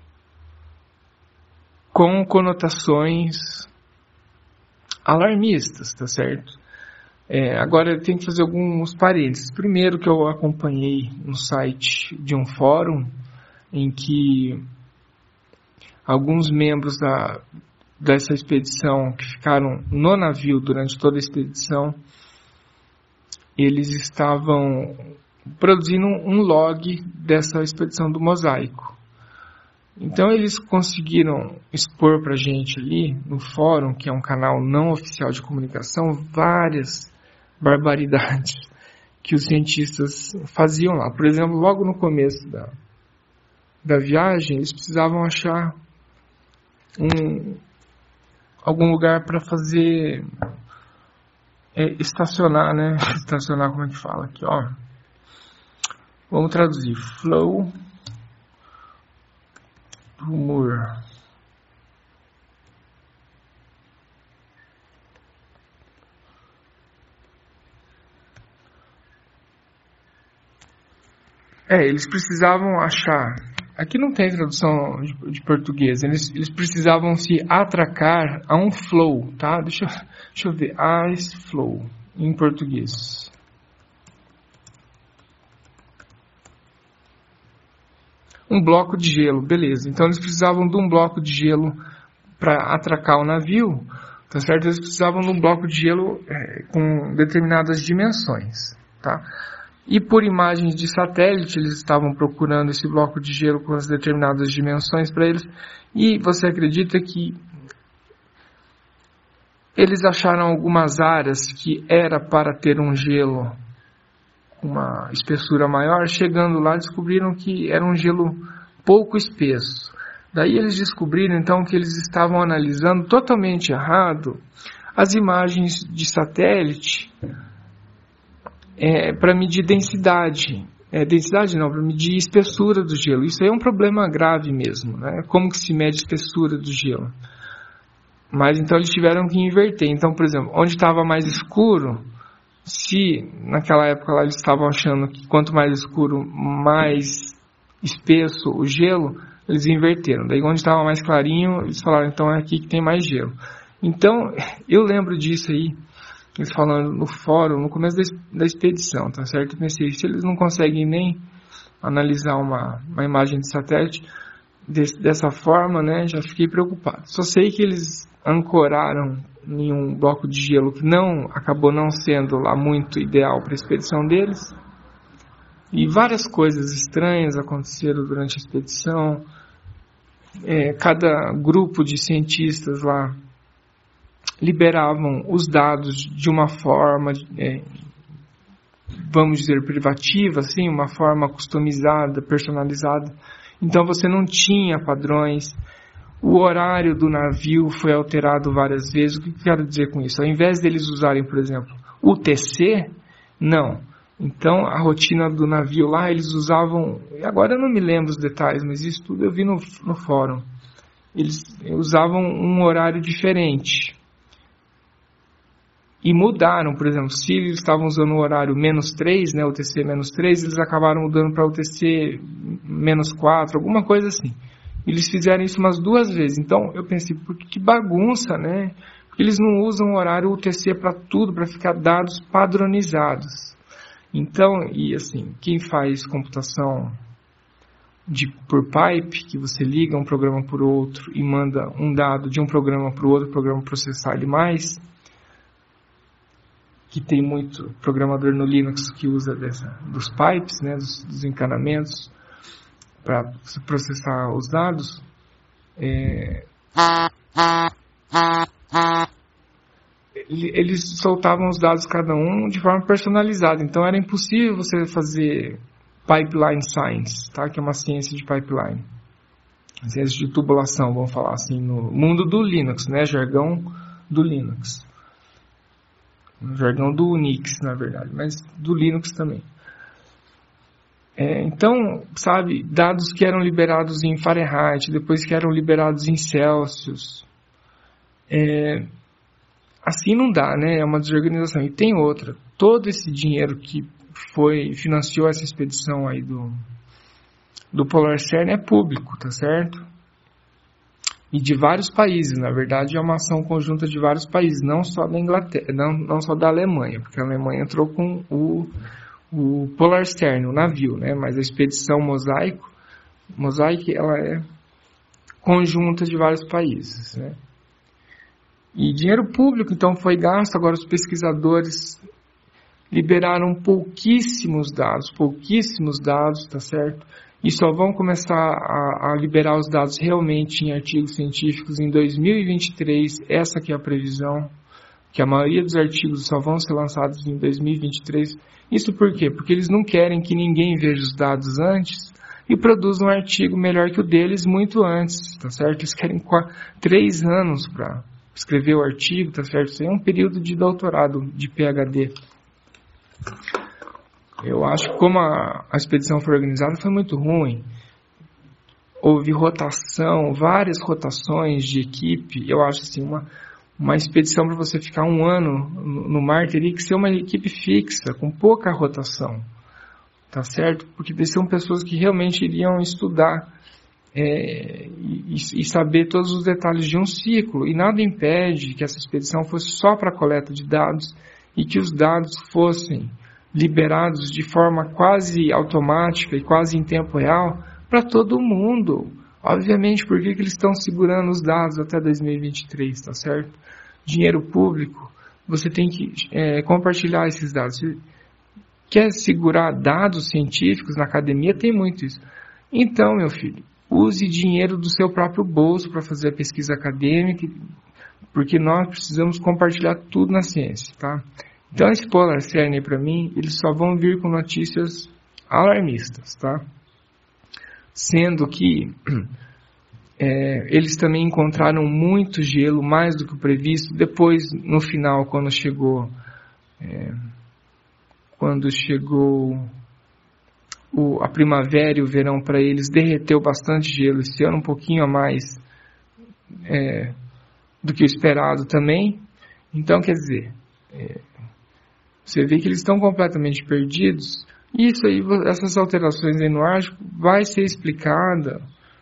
com conotações alarmistas, tá certo? É, agora eu tenho que fazer alguns parênteses. Primeiro, que eu acompanhei no site de um fórum em que alguns membros da, dessa expedição que ficaram no navio durante toda a expedição, eles estavam produzindo um log dessa expedição do Mosaico. Então eles conseguiram expor para a gente ali no fórum, que é um canal não oficial de comunicação, várias barbaridades que os cientistas faziam lá. Por exemplo, logo no começo da, da viagem, eles precisavam achar um, algum lugar para fazer é, estacionar, né? Estacionar, como é que fala aqui, ó. Vamos traduzir. Flow rumor. É, eles precisavam achar. Aqui não tem tradução de, de português. Eles, eles precisavam se atracar a um flow, tá? Deixa, deixa eu ver. Ice flow em português. Um bloco de gelo, beleza. Então eles precisavam de um bloco de gelo para atracar o navio, tá certo? Eles precisavam de um bloco de gelo é, com determinadas dimensões, tá? E por imagens de satélite, eles estavam procurando esse bloco de gelo com as determinadas dimensões para eles. E você acredita que eles acharam algumas áreas que era para ter um gelo com uma espessura maior. Chegando lá, descobriram que era um gelo pouco espesso. Daí eles descobriram, então, que eles estavam analisando totalmente errado as imagens de satélite É, para medir densidade, é, densidade não, para medir espessura do gelo. Isso aí é um problema grave mesmo, né? Como que se mede a espessura do gelo? Mas então eles tiveram que inverter. Então, por exemplo, onde estava mais escuro, se naquela época lá eles estavam achando que quanto mais escuro, mais espesso o gelo, eles inverteram. Daí onde estava mais clarinho, eles falaram, então é aqui que tem mais gelo. Então, eu lembro disso aí, eles falando no fórum, no começo da expedição, tá certo? Eu pensei, se eles não conseguem nem analisar uma, uma imagem de satélite desse, dessa forma, né? Já fiquei preocupado. Só sei que eles ancoraram em um bloco de gelo que não, acabou não sendo lá muito ideal para a expedição deles. E várias coisas estranhas aconteceram durante a expedição. É, cada grupo de cientistas lá liberavam os dados de uma forma, é, vamos dizer, privativa, assim, uma forma customizada, personalizada. Então você não tinha padrões. O horário do navio foi alterado várias vezes. O que eu quero dizer com isso? Ao invés deles usarem, por exemplo, U T C, não. Então a rotina do navio lá, eles usavam, agora eu não me lembro os detalhes, mas isso tudo eu vi no, no fórum. Eles usavam um horário diferente. E mudaram, por exemplo, se eles estavam usando o horário menos três, né, U T C menos três, eles acabaram mudando para U T C menos quatro, alguma coisa assim. Eles fizeram isso umas duas vezes. Então eu pensei, porque que bagunça, né? Porque eles não usam o horário U T C para tudo, para ficar dados padronizados. Então, e assim, quem faz computação de, por pipe, que você liga um programa por outro e manda um dado de um programa para o outro programa processar ele mais, que tem muito programador no Linux que usa dessa, dos pipes, né, dos, dos encanamentos, para processar os dados, é, eles soltavam os dados cada um de forma personalizada. Então era impossível você fazer pipeline science, tá? Que é uma ciência de pipeline, ciência de tubulação, vamos falar assim, no mundo do Linux, né, jargão do Linux. No jargão do Unix, na verdade, mas do Linux também. É, então, sabe, dados que eram liberados em Fahrenheit, depois que eram liberados em Celsius, é, assim não dá, né? É uma desorganização. E tem outra, todo esse dinheiro que foi, financiou essa expedição aí do, do Polar Stern é público, tá certo? E de vários países, na verdade é uma ação conjunta de vários países, não só da Inglaterra, não, não só da Alemanha, porque a Alemanha entrou com o, o Polar Stern, o navio, né? Mas a expedição Mosaico, Mosaic, ela é conjunta de vários países, né? E dinheiro público, então, foi gasto. Agora os pesquisadores liberaram pouquíssimos dados, pouquíssimos dados, tá certo? E só vão começar a, a liberar os dados realmente em artigos científicos em dois mil e vinte e três. Essa que é a previsão, que a maioria dos artigos só vão ser lançados em dois mil e vinte e três. Isso por quê? Porque eles não querem que ninguém veja os dados antes e produz um artigo melhor que o deles muito antes, tá certo? Eles querem quatro, três anos para escrever o artigo, tá certo? Isso é um período de doutorado, de P H D. Eu acho que como a, a expedição foi organizada, foi muito ruim. Houve rotação, várias rotações de equipe. Eu acho assim, uma, uma expedição para você ficar um ano no, no mar teria que ser uma equipe fixa, com pouca rotação. Tá certo? Porque são pessoas que realmente iriam estudar é, e, e saber todos os detalhes de um ciclo. E nada impede que essa expedição fosse só para a coleta de dados e que os dados fossem liberados de forma quase automática e quase em tempo real para todo mundo. Obviamente, por que, que eles estão segurando os dados até dois mil e vinte e três, tá certo? Dinheiro público, você tem que é, compartilhar esses dados. Você quer segurar dados científicos na academia? Tem muito isso. Então, meu filho, use dinheiro do seu próprio bolso para fazer a pesquisa acadêmica, porque nós precisamos compartilhar tudo na ciência, tá? Então, esse Polar Cern aí, para mim, eles só vão vir com notícias alarmistas, tá? Sendo que é, eles também encontraram muito gelo, mais do que o previsto. Depois, no final, quando chegou, é, quando chegou o, a primavera e o verão para eles, derreteu bastante gelo. Esse ano um pouquinho a mais é, do que o esperado também. Então, quer dizer, é, você vê que eles estão completamente perdidos. Isso aí, essas alterações aí no Ártico vai ser explicada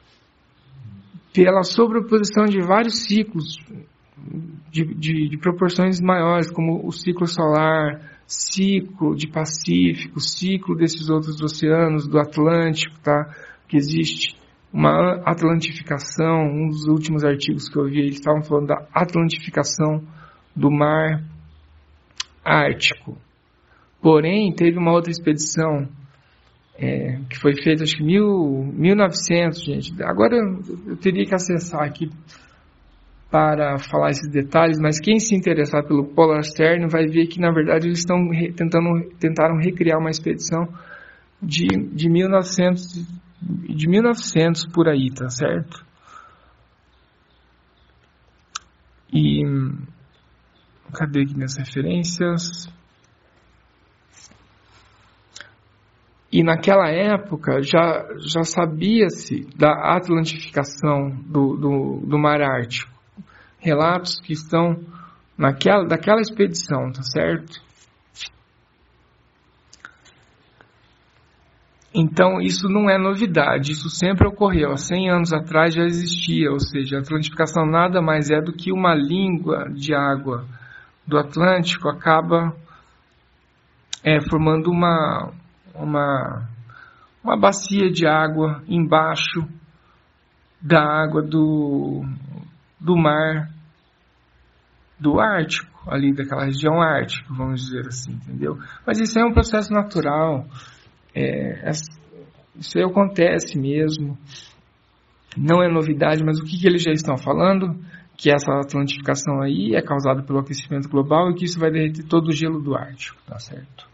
pela sobreposição de vários ciclos de, de, de proporções maiores, como o ciclo solar, ciclo de Pacífico, ciclo desses outros oceanos, do Atlântico, tá? Que existe uma atlantificação. Um dos últimos artigos que eu vi, eles estavam falando da atlantificação do mar Ártico. Porém, teve uma outra expedição é, que foi feita, acho que mil, mil e novecentos, gente. Agora eu teria que acessar aqui para falar esses detalhes, mas quem se interessar pelo Polar Cern vai ver que, na verdade, eles estão re, tentando, tentaram recriar uma expedição de, de, mil e novecentos, de mil e novecentos por aí, tá certo? E cadê aqui minhas referências? E naquela época já, já sabia-se da atlantificação do, do, do Mar Ártico. Relatos que estão naquela, daquela expedição, tá certo? Então isso não é novidade, isso sempre ocorreu. Há cem anos atrás já existia, ou seja, a atlantificação nada mais é do que uma língua de água do Atlântico acaba é, formando uma... Uma, uma bacia de água embaixo da água do, do mar do Ártico, ali daquela região ártica, vamos dizer assim, entendeu? Mas isso é um processo natural, é, isso aí acontece mesmo, não é novidade, mas o que, que eles já estão falando? Que essa atlantificação aí é causada pelo aquecimento global e que isso vai derreter todo o gelo do Ártico, tá certo?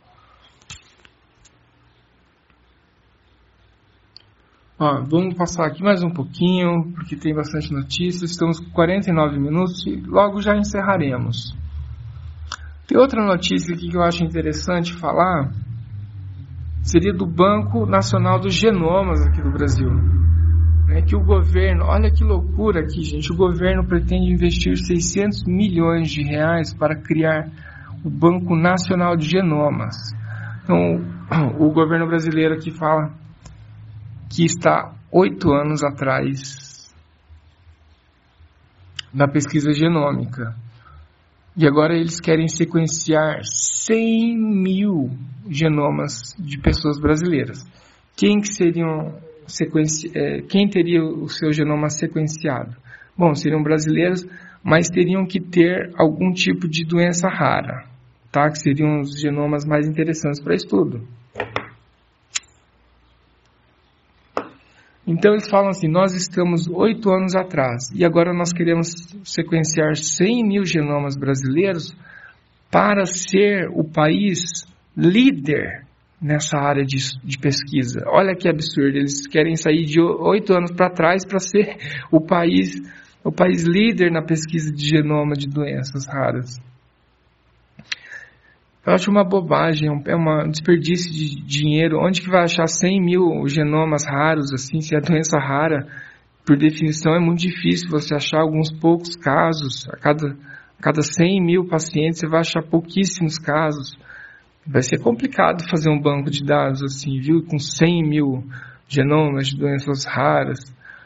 Ó, vamos passar aqui mais um pouquinho, porque tem bastante notícia. Estamos com quarenta e nove minutos e logo já encerraremos. Tem outra notícia aqui que eu acho interessante falar. Seria do Banco Nacional dos Genomas aqui do Brasil. É que o governo, olha que loucura aqui, gente. O governo pretende investir seiscentos milhões de reais para criar o Banco Nacional de Genomas. Então, o governo brasileiro aqui fala que está oito anos atrás da pesquisa genômica. E agora eles querem sequenciar cem mil genomas de pessoas brasileiras. Quem que seriam sequenci... Quem teria o seu genoma sequenciado? Bom, seriam brasileiros, mas teriam que ter algum tipo de doença rara, tá? Que seriam os genomas mais interessantes para estudo. Então eles falam assim, nós estamos oito anos atrás e agora nós queremos sequenciar cem mil genomas brasileiros para ser o país líder nessa área de, de pesquisa. Olha que absurdo, eles querem sair de oito anos para trás para ser o país, o país líder na pesquisa de genoma de doenças raras. Eu acho uma bobagem, é um desperdício de dinheiro. Onde que vai achar cem mil genomas raros, assim, se é doença rara? Por definição, é muito difícil você achar alguns poucos casos. A cada, a cada cem mil pacientes, você vai achar pouquíssimos casos. Vai ser complicado fazer um banco de dados assim, viu? Com cem mil genomas de doenças raras.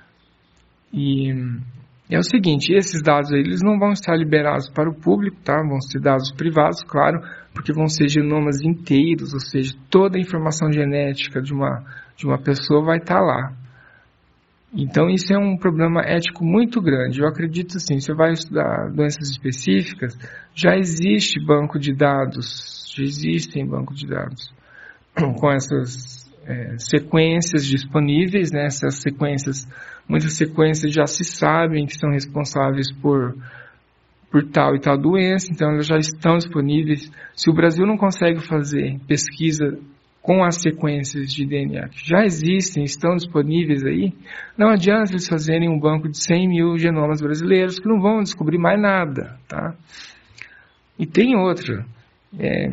E é o seguinte, esses dados aí, eles não vão estar liberados para o público, tá? Vão ser dados privados, claro, porque vão ser genomas inteiros, ou seja, toda a informação genética de uma, de uma pessoa vai estar lá. Então, isso é um problema ético muito grande. Eu acredito assim, você vai estudar doenças específicas, já existe banco de dados, já existem banco de dados com essas é, sequências disponíveis, né? Essas sequências, muitas sequências já se sabem que são responsáveis por, por tal e tal doença, então elas já estão disponíveis. Se o Brasil não consegue fazer pesquisa com as sequências de D N A que já existem, estão disponíveis aí, não adianta eles fazerem um banco de cem mil genomas brasileiros que não vão descobrir mais nada, tá? E tem outra, é,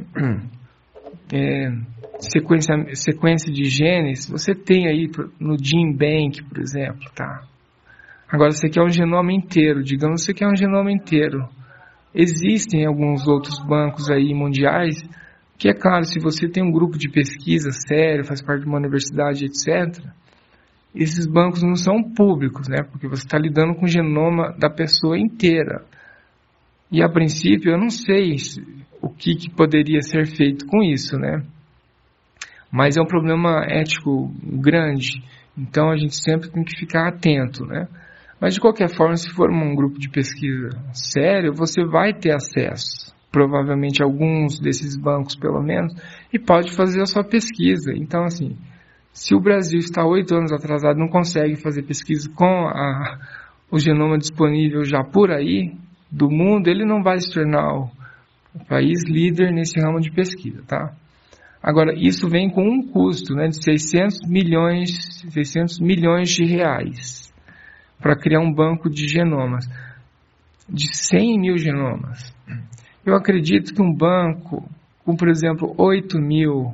é, sequência, sequência de genes, você tem aí no GenBank, por exemplo, tá? Agora, você quer um genoma inteiro, digamos que você quer um genoma inteiro. Existem alguns outros bancos aí mundiais que, é claro, se você tem um grupo de pesquisa sério, faz parte de uma universidade, etcétera, esses bancos não são públicos, né? Porque você está lidando com o genoma da pessoa inteira. E, a princípio, eu não sei o que, que poderia ser feito com isso, né? Mas é um problema ético grande, então a gente sempre tem que ficar atento, né? Mas, de qualquer forma, se for um grupo de pesquisa sério, você vai ter acesso, provavelmente alguns desses bancos pelo menos, e pode fazer a sua pesquisa. Então, assim, se o Brasil está oito anos atrasado e não consegue fazer pesquisa com a, o genoma disponível já por aí do mundo, ele não vai se tornar o, o país líder nesse ramo de pesquisa, tá? Agora, isso vem com um custo, né, de seiscentos milhões de reais para criar um banco de genomas, de cem mil genomas. Eu acredito que um banco com, por exemplo, oito mil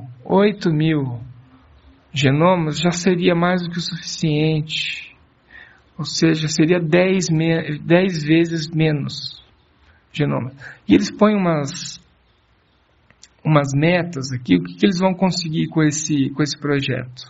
genomas já seria mais do que o suficiente. Ou seja, seria dez vezes menos genomas. E eles põem umas, umas metas aqui, o que, que eles vão conseguir com esse, com esse projeto?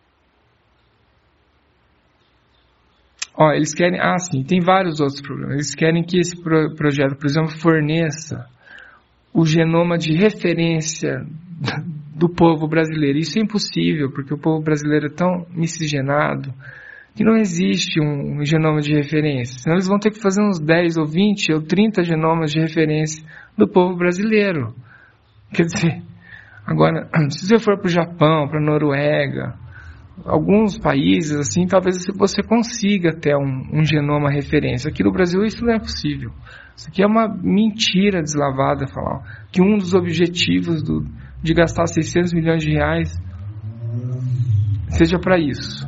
Ó, eles querem, ah, sim, tem vários outros problemas. Eles querem que esse pro, projeto, por exemplo, forneça o genoma de referência do povo brasileiro. Isso é impossível, porque o povo brasileiro é tão miscigenado que não existe um, um genoma de referência. Senão eles vão ter que fazer uns dez ou vinte ou trinta genomas de referência do povo brasileiro. Quer dizer, agora, se você for para o Japão, para a Noruega, alguns países, assim, talvez você consiga ter um, um genoma referência. Aqui no Brasil isso não é possível. Isso aqui é uma mentira deslavada, falar que um dos objetivos do, de gastar seiscentos milhões de reais seja para isso.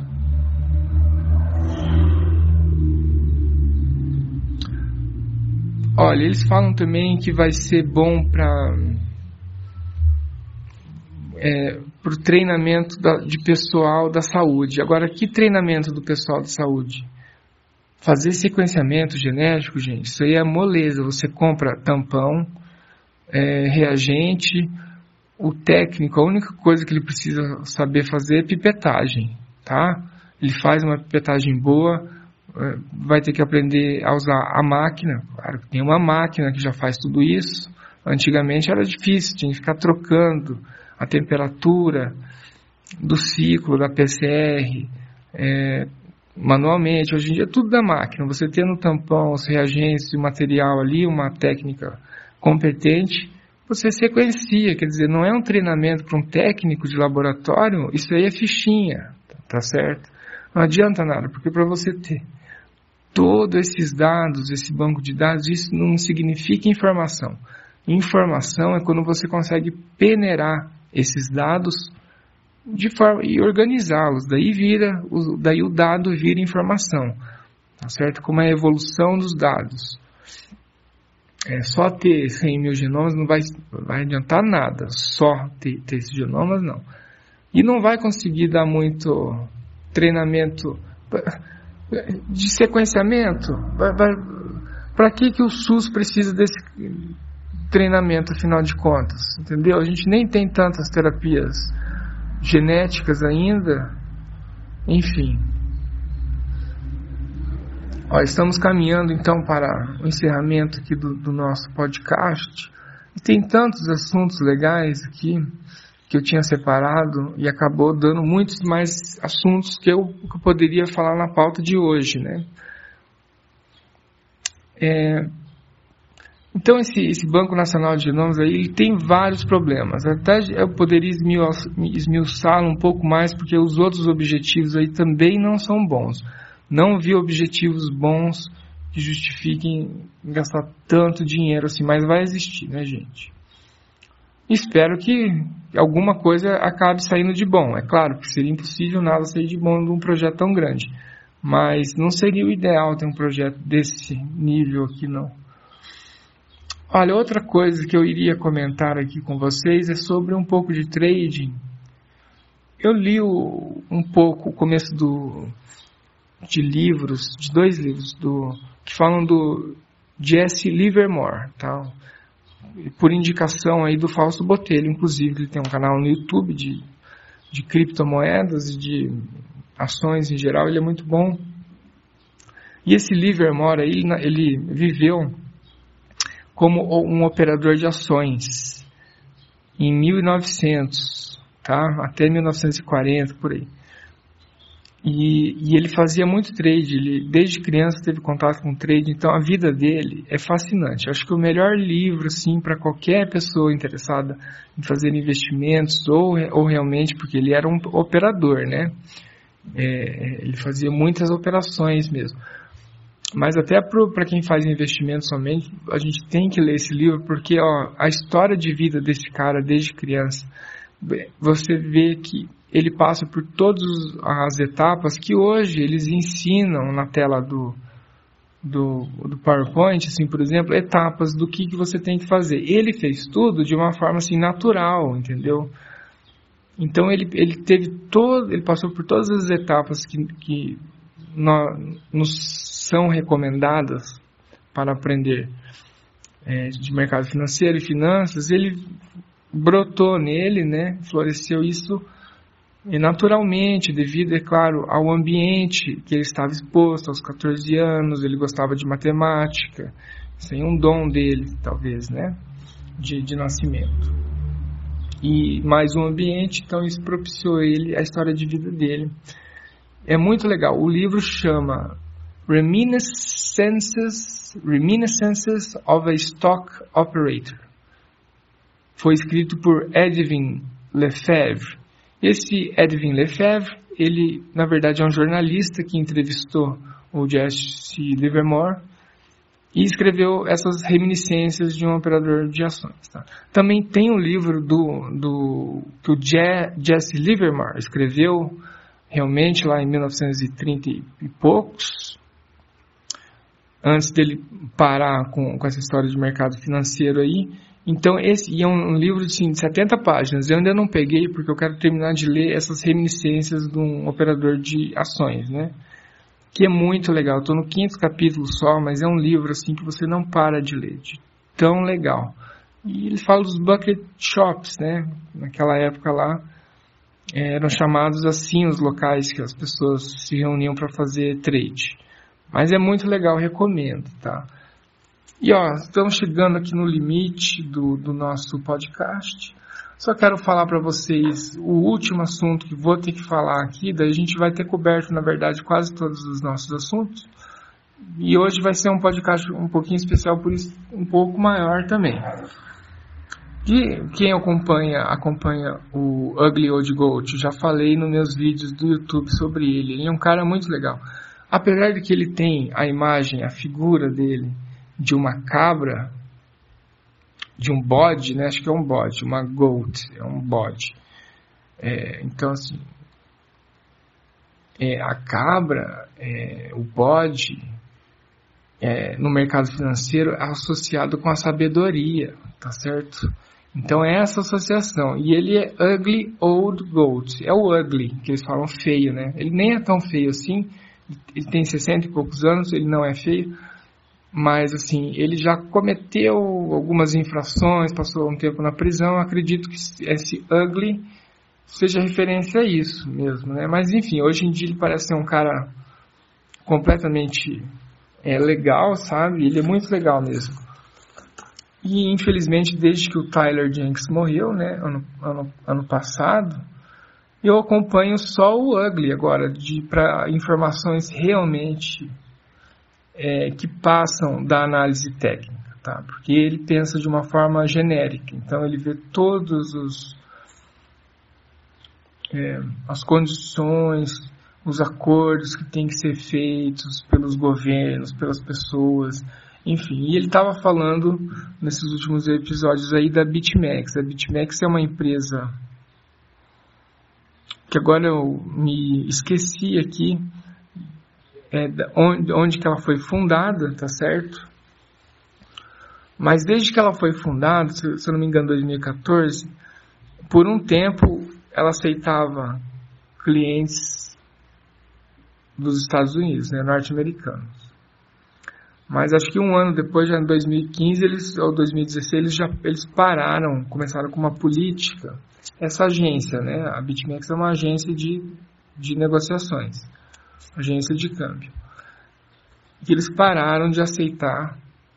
Olha, eles falam também que vai ser bom para É, para o treinamento da, de pessoal da saúde. Agora, que treinamento do pessoal da saúde? Fazer sequenciamento genético, gente, isso aí é moleza. Você compra tampão, é, reagente, o técnico, a única coisa que ele precisa saber fazer é pipetagem, tá? Ele faz uma pipetagem boa, é, vai ter que aprender a usar a máquina. Claro que tem uma máquina que já faz tudo isso. Antigamente era difícil, tinha que ficar trocando a temperatura do ciclo da P C R é, manualmente. Hoje em dia é tudo da máquina. Você tendo o tampão, os reagentes e o material ali, uma técnica competente, você sequencia. Quer dizer, não é um treinamento para um técnico de laboratório, isso aí é fichinha, tá certo? Não adianta nada, porque para você ter todos esses dados, esse banco de dados, isso não significa informação. Informação é quando você consegue peneirar esses dados de forma, e organizá-los. Daí, vira, daí o dado vira informação, tá certo? Como é a evolução dos dados. É, só ter cem mil genomas não vai, vai adiantar nada, só ter, ter esses genomas não. E não vai conseguir dar muito treinamento de sequenciamento. Para que, que o SUS precisa desse treinamento, afinal de contas? Entendeu? A gente nem tem tantas terapias genéticas ainda. Enfim. Ó, estamos caminhando então para o encerramento aqui do, do nosso podcast. E tem tantos assuntos legais aqui que eu tinha separado e acabou dando muitos mais assuntos que eu, que eu poderia falar na pauta de hoje, né? É, então esse, esse Banco Nacional de Genomas aí, ele tem vários problemas. Até eu poderia esmiuçá-lo um pouco mais, porque os outros objetivos aí também não são bons. Não vi objetivos bons que justifiquem gastar tanto dinheiro assim, mas vai existir, né, gente? Espero que alguma coisa acabe saindo de bom. É claro que seria impossível nada sair de bom de um projeto tão grande. Mas não seria o ideal ter um projeto desse nível aqui, não. Olha, outra coisa que eu iria comentar aqui com vocês é sobre um pouco de trading. Eu li o, um pouco o começo do, de livros, de dois livros, do, que falam do Jesse Livermore, tá? Por indicação aí do Fausto Botelho, inclusive. Ele tem um canal no YouTube de, de criptomoedas e de ações em geral, ele é muito bom. E esse Livermore aí, ele, ele viveu como um operador de ações em mil e novecentos, tá? Até mil novecentos e quarenta, por aí. E, e ele fazia muito trade, ele desde criança teve contato com trade, então a vida dele é fascinante. Eu acho que o melhor livro assim, para qualquer pessoa interessada em fazer investimentos, ou, ou realmente, porque ele era um operador, né? É, ele fazia muitas operações mesmo. Mas até para quem faz investimento somente, a gente tem que ler esse livro, porque ó, a história de vida desse cara desde criança, você vê que ele passa por todas as etapas que hoje eles ensinam na tela do, do, do PowerPoint, assim, por exemplo, etapas do que, que você tem que fazer. Ele fez tudo de uma forma assim, natural, entendeu? Então ele, ele teve todo, ele passou por todas as etapas que, que no, nos são recomendadas para aprender é, de mercado financeiro e finanças. Ele brotou nele, né? Floresceu isso naturalmente, devido, é claro, ao ambiente que ele estava exposto aos catorze anos. Ele gostava de matemática, sem um dom dele, talvez, né? De, de nascimento. E mais um ambiente, então isso propiciou ele, a história de vida dele. É muito legal. O livro chama Reminiscences, Reminiscences of a Stock Operator. Foi escrito por Edwin Lefebvre. Esse Edwin Lefebvre, ele na verdade é um jornalista que entrevistou o Jesse Livermore e escreveu essas reminiscências de um operador de ações. Tá? Também tem um livro do, do, que o Jesse Livermore escreveu realmente lá em mil novecentos e trinta e poucos, antes dele parar com, com essa história de mercado financeiro aí. Então, esse é um, um livro assim, de setenta páginas. Eu ainda não peguei porque eu quero terminar de ler essas reminiscências de um operador de ações, né? Que é muito legal. Estou no quinto capítulo só, mas é um livro assim que você não para de ler, de tão legal. E ele fala dos bucket shops, né? Naquela época lá, eram chamados assim os locais que as pessoas se reuniam para fazer trade. Mas é muito legal, recomendo, tá? E ó, estamos chegando aqui no limite do, do nosso podcast. Só quero falar para vocês o último assunto que vou ter que falar aqui. Daí a gente vai ter coberto, na verdade, quase todos os nossos assuntos. E hoje vai ser um podcast um pouquinho especial, por isso um pouco maior também. E quem acompanha, acompanha o Ugly Old Goat, já falei nos meus vídeos do YouTube sobre ele. Ele é um cara muito legal. Apesar de que ele tem a imagem, a figura dele de uma cabra, de um bode, né? Acho que é um bode, uma goat, é um bode. É, então, assim, é, a cabra, é, o bode, é, no mercado financeiro é associado com a sabedoria, tá certo? Então é essa associação. E ele é ugly old goat. É o ugly, que eles falam feio, né? Ele nem é tão feio assim. Ele tem sessenta e poucos anos, ele não é feio. Mas, assim, ele já cometeu algumas infrações, passou um tempo na prisão. Acredito que esse ugly seja referência a isso mesmo, né? Mas, enfim, hoje em dia ele parece ser um cara completamente é, legal, sabe? Ele é muito legal mesmo. E, infelizmente, desde que o Tyler Jenks morreu, né, ano, ano, ano passado, eu acompanho só o ugly agora, para informações realmente é, que passam da análise técnica, tá? Porque ele pensa de uma forma genérica, então ele vê todos os é, as condições, os acordos que têm que ser feitos pelos governos, pelas pessoas. Enfim, e ele estava falando nesses últimos episódios aí da BitMEX. A BitMEX é uma empresa que agora eu me esqueci aqui é, onde, onde que ela foi fundada, tá certo? Mas desde que ela foi fundada, se, se eu não me engano, em dois mil e quatorze, por um tempo ela aceitava clientes dos Estados Unidos, né, norte-americanos. Mas acho que um ano depois, já em dois mil e quinze, eles, ou dois mil e dezesseis, eles, já, eles pararam, começaram com uma política. Essa agência, né, a BitMEX é uma agência de, de negociações, agência de câmbio. E eles pararam de aceitar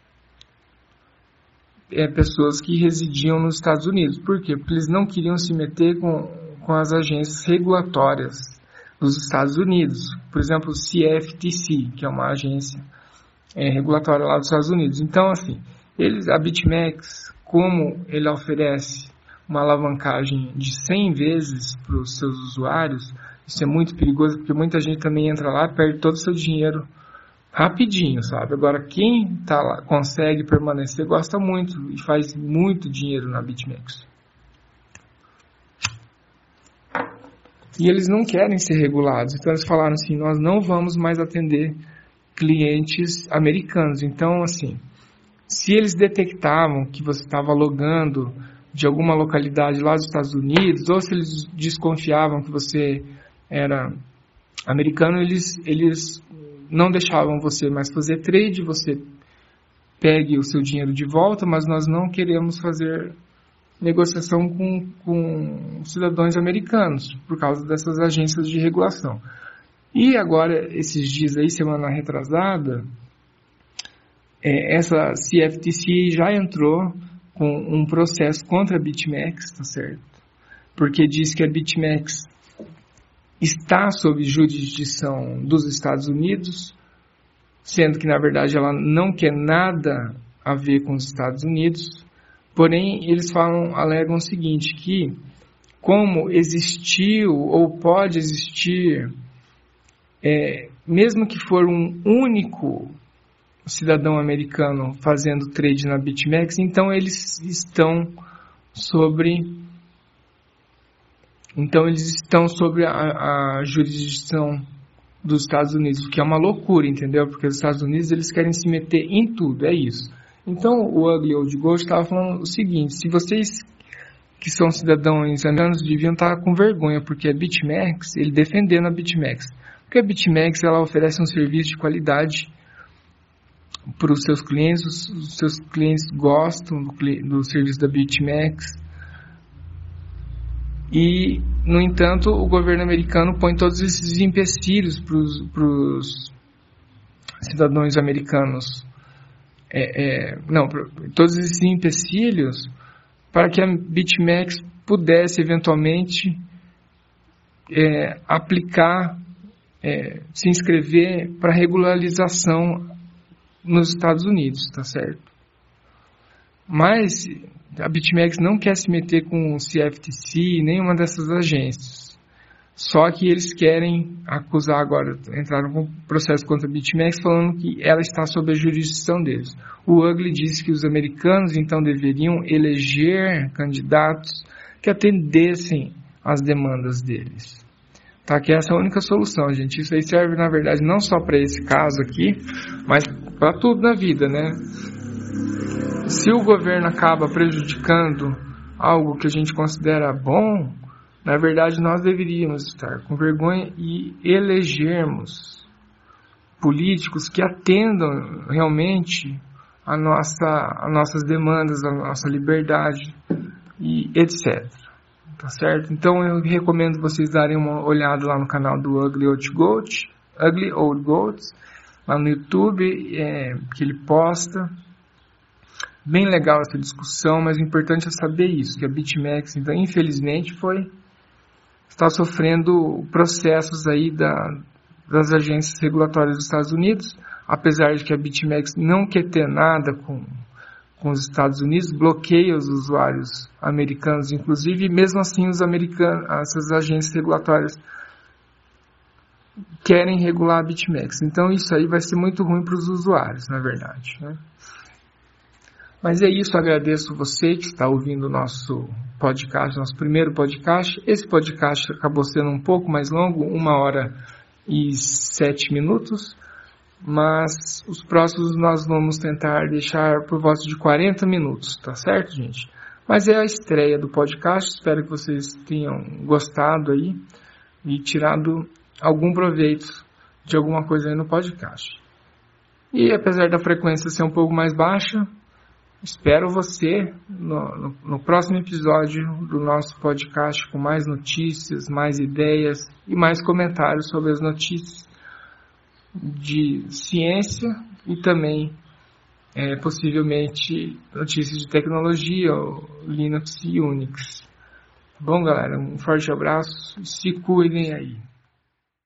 é, pessoas que residiam nos Estados Unidos. Por quê? Porque eles não queriam se meter com, com as agências regulatórias dos Estados Unidos. Por exemplo, o C F T C, que é uma agência É, regulatória lá dos Estados Unidos. Então, assim, eles, a BitMEX, como ele oferece uma alavancagem de cem vezes para os seus usuários, isso é muito perigoso, porque muita gente também entra lá e perde todo o seu dinheiro rapidinho, sabe? Agora, quem tá lá, consegue permanecer, gosta muito e faz muito dinheiro na BitMEX. E eles não querem ser regulados, então eles falaram assim, nós não vamos mais atender clientes americanos. Então, assim, se eles detectavam que você estava logando de alguma localidade lá dos Estados Unidos, ou se eles desconfiavam que você era americano, eles, eles não deixavam você mais fazer trade, você pegue o seu dinheiro de volta, mas nós não queremos fazer negociação com, com cidadãos americanos, por causa dessas agências de regulação. E agora, esses dias aí, semana retrasada, é, essa C F T C já entrou com um processo contra a BitMEX, tá certo? Porque diz que a BitMEX está sob jurisdição dos Estados Unidos, sendo que, na verdade, ela não quer nada a ver com os Estados Unidos. Porém, eles falam, alegam o seguinte, que como existiu ou pode existir... É, mesmo que for um único cidadão americano fazendo trade na BitMEX, então eles estão sobre então eles estão sobre a, a jurisdição dos Estados Unidos, o que é uma loucura, entendeu? Porque os Estados Unidos eles querem se meter em tudo, é isso. Então o Ugly Old Goat estava falando o seguinte, se vocês que são cidadãos americanos deviam estar com vergonha, porque a BitMEX, ele defendendo a BitMEX, porque a BitMEX ela oferece um serviço de qualidade para os seus clientes, os, os seus clientes gostam do, do serviço da BitMEX e, no entanto, o governo americano põe todos esses empecilhos para os cidadãos americanos, é, é, não, pra, todos esses empecilhos para que a BitMEX pudesse eventualmente é, aplicar É, se inscrever para regularização nos Estados Unidos, tá certo? Mas a BitMEX não quer se meter com o C F T C, nenhuma dessas agências. Só que eles querem acusar agora, entraram com processo contra a BitMEX falando que ela está sob a jurisdição deles. O Ugly disse que os americanos então deveriam eleger candidatos que atendessem às demandas deles. Tá, que essa é a única solução, gente. Isso aí serve, na verdade, não só para esse caso aqui, mas para tudo na vida, né? Se o governo acaba prejudicando algo que a gente considera bom, na verdade, nós deveríamos estar com vergonha e elegermos políticos que atendam realmente a nossa, a nossas demandas, a nossa liberdade e etcétera. Tá certo? Então, eu recomendo vocês darem uma olhada lá no canal do Ugly Old Goat, Ugly Old Goats, lá no YouTube, é, que ele posta. Bem legal essa discussão, mas o importante é saber isso, que a BitMEX, então, infelizmente, foi... está sofrendo processos aí da, das agências regulatórias dos Estados Unidos, apesar de que a BitMEX não quer ter nada com, com os Estados Unidos, bloqueia os usuários americanos, inclusive, e mesmo assim os americanos, essas agências regulatórias querem regular a BitMEX. Então isso aí vai ser muito ruim para os usuários, na verdade, né? Mas é isso, agradeço você que está ouvindo o nosso podcast, nosso primeiro podcast. Esse podcast acabou sendo um pouco mais longo, uma hora e sete minutos, mas os próximos nós vamos tentar deixar por volta de quarenta minutos, tá certo, gente? Mas é a estreia do podcast, espero que vocês tenham gostado aí e tirado algum proveito de alguma coisa aí no podcast. E apesar da frequência ser um pouco mais baixa, espero você no, no, no próximo episódio do nosso podcast com mais notícias, mais ideias e mais comentários sobre as notícias de ciência e também é, possivelmente notícias de tecnologia, Linux e Unix. Bom, galera, um forte abraço e se cuidem aí.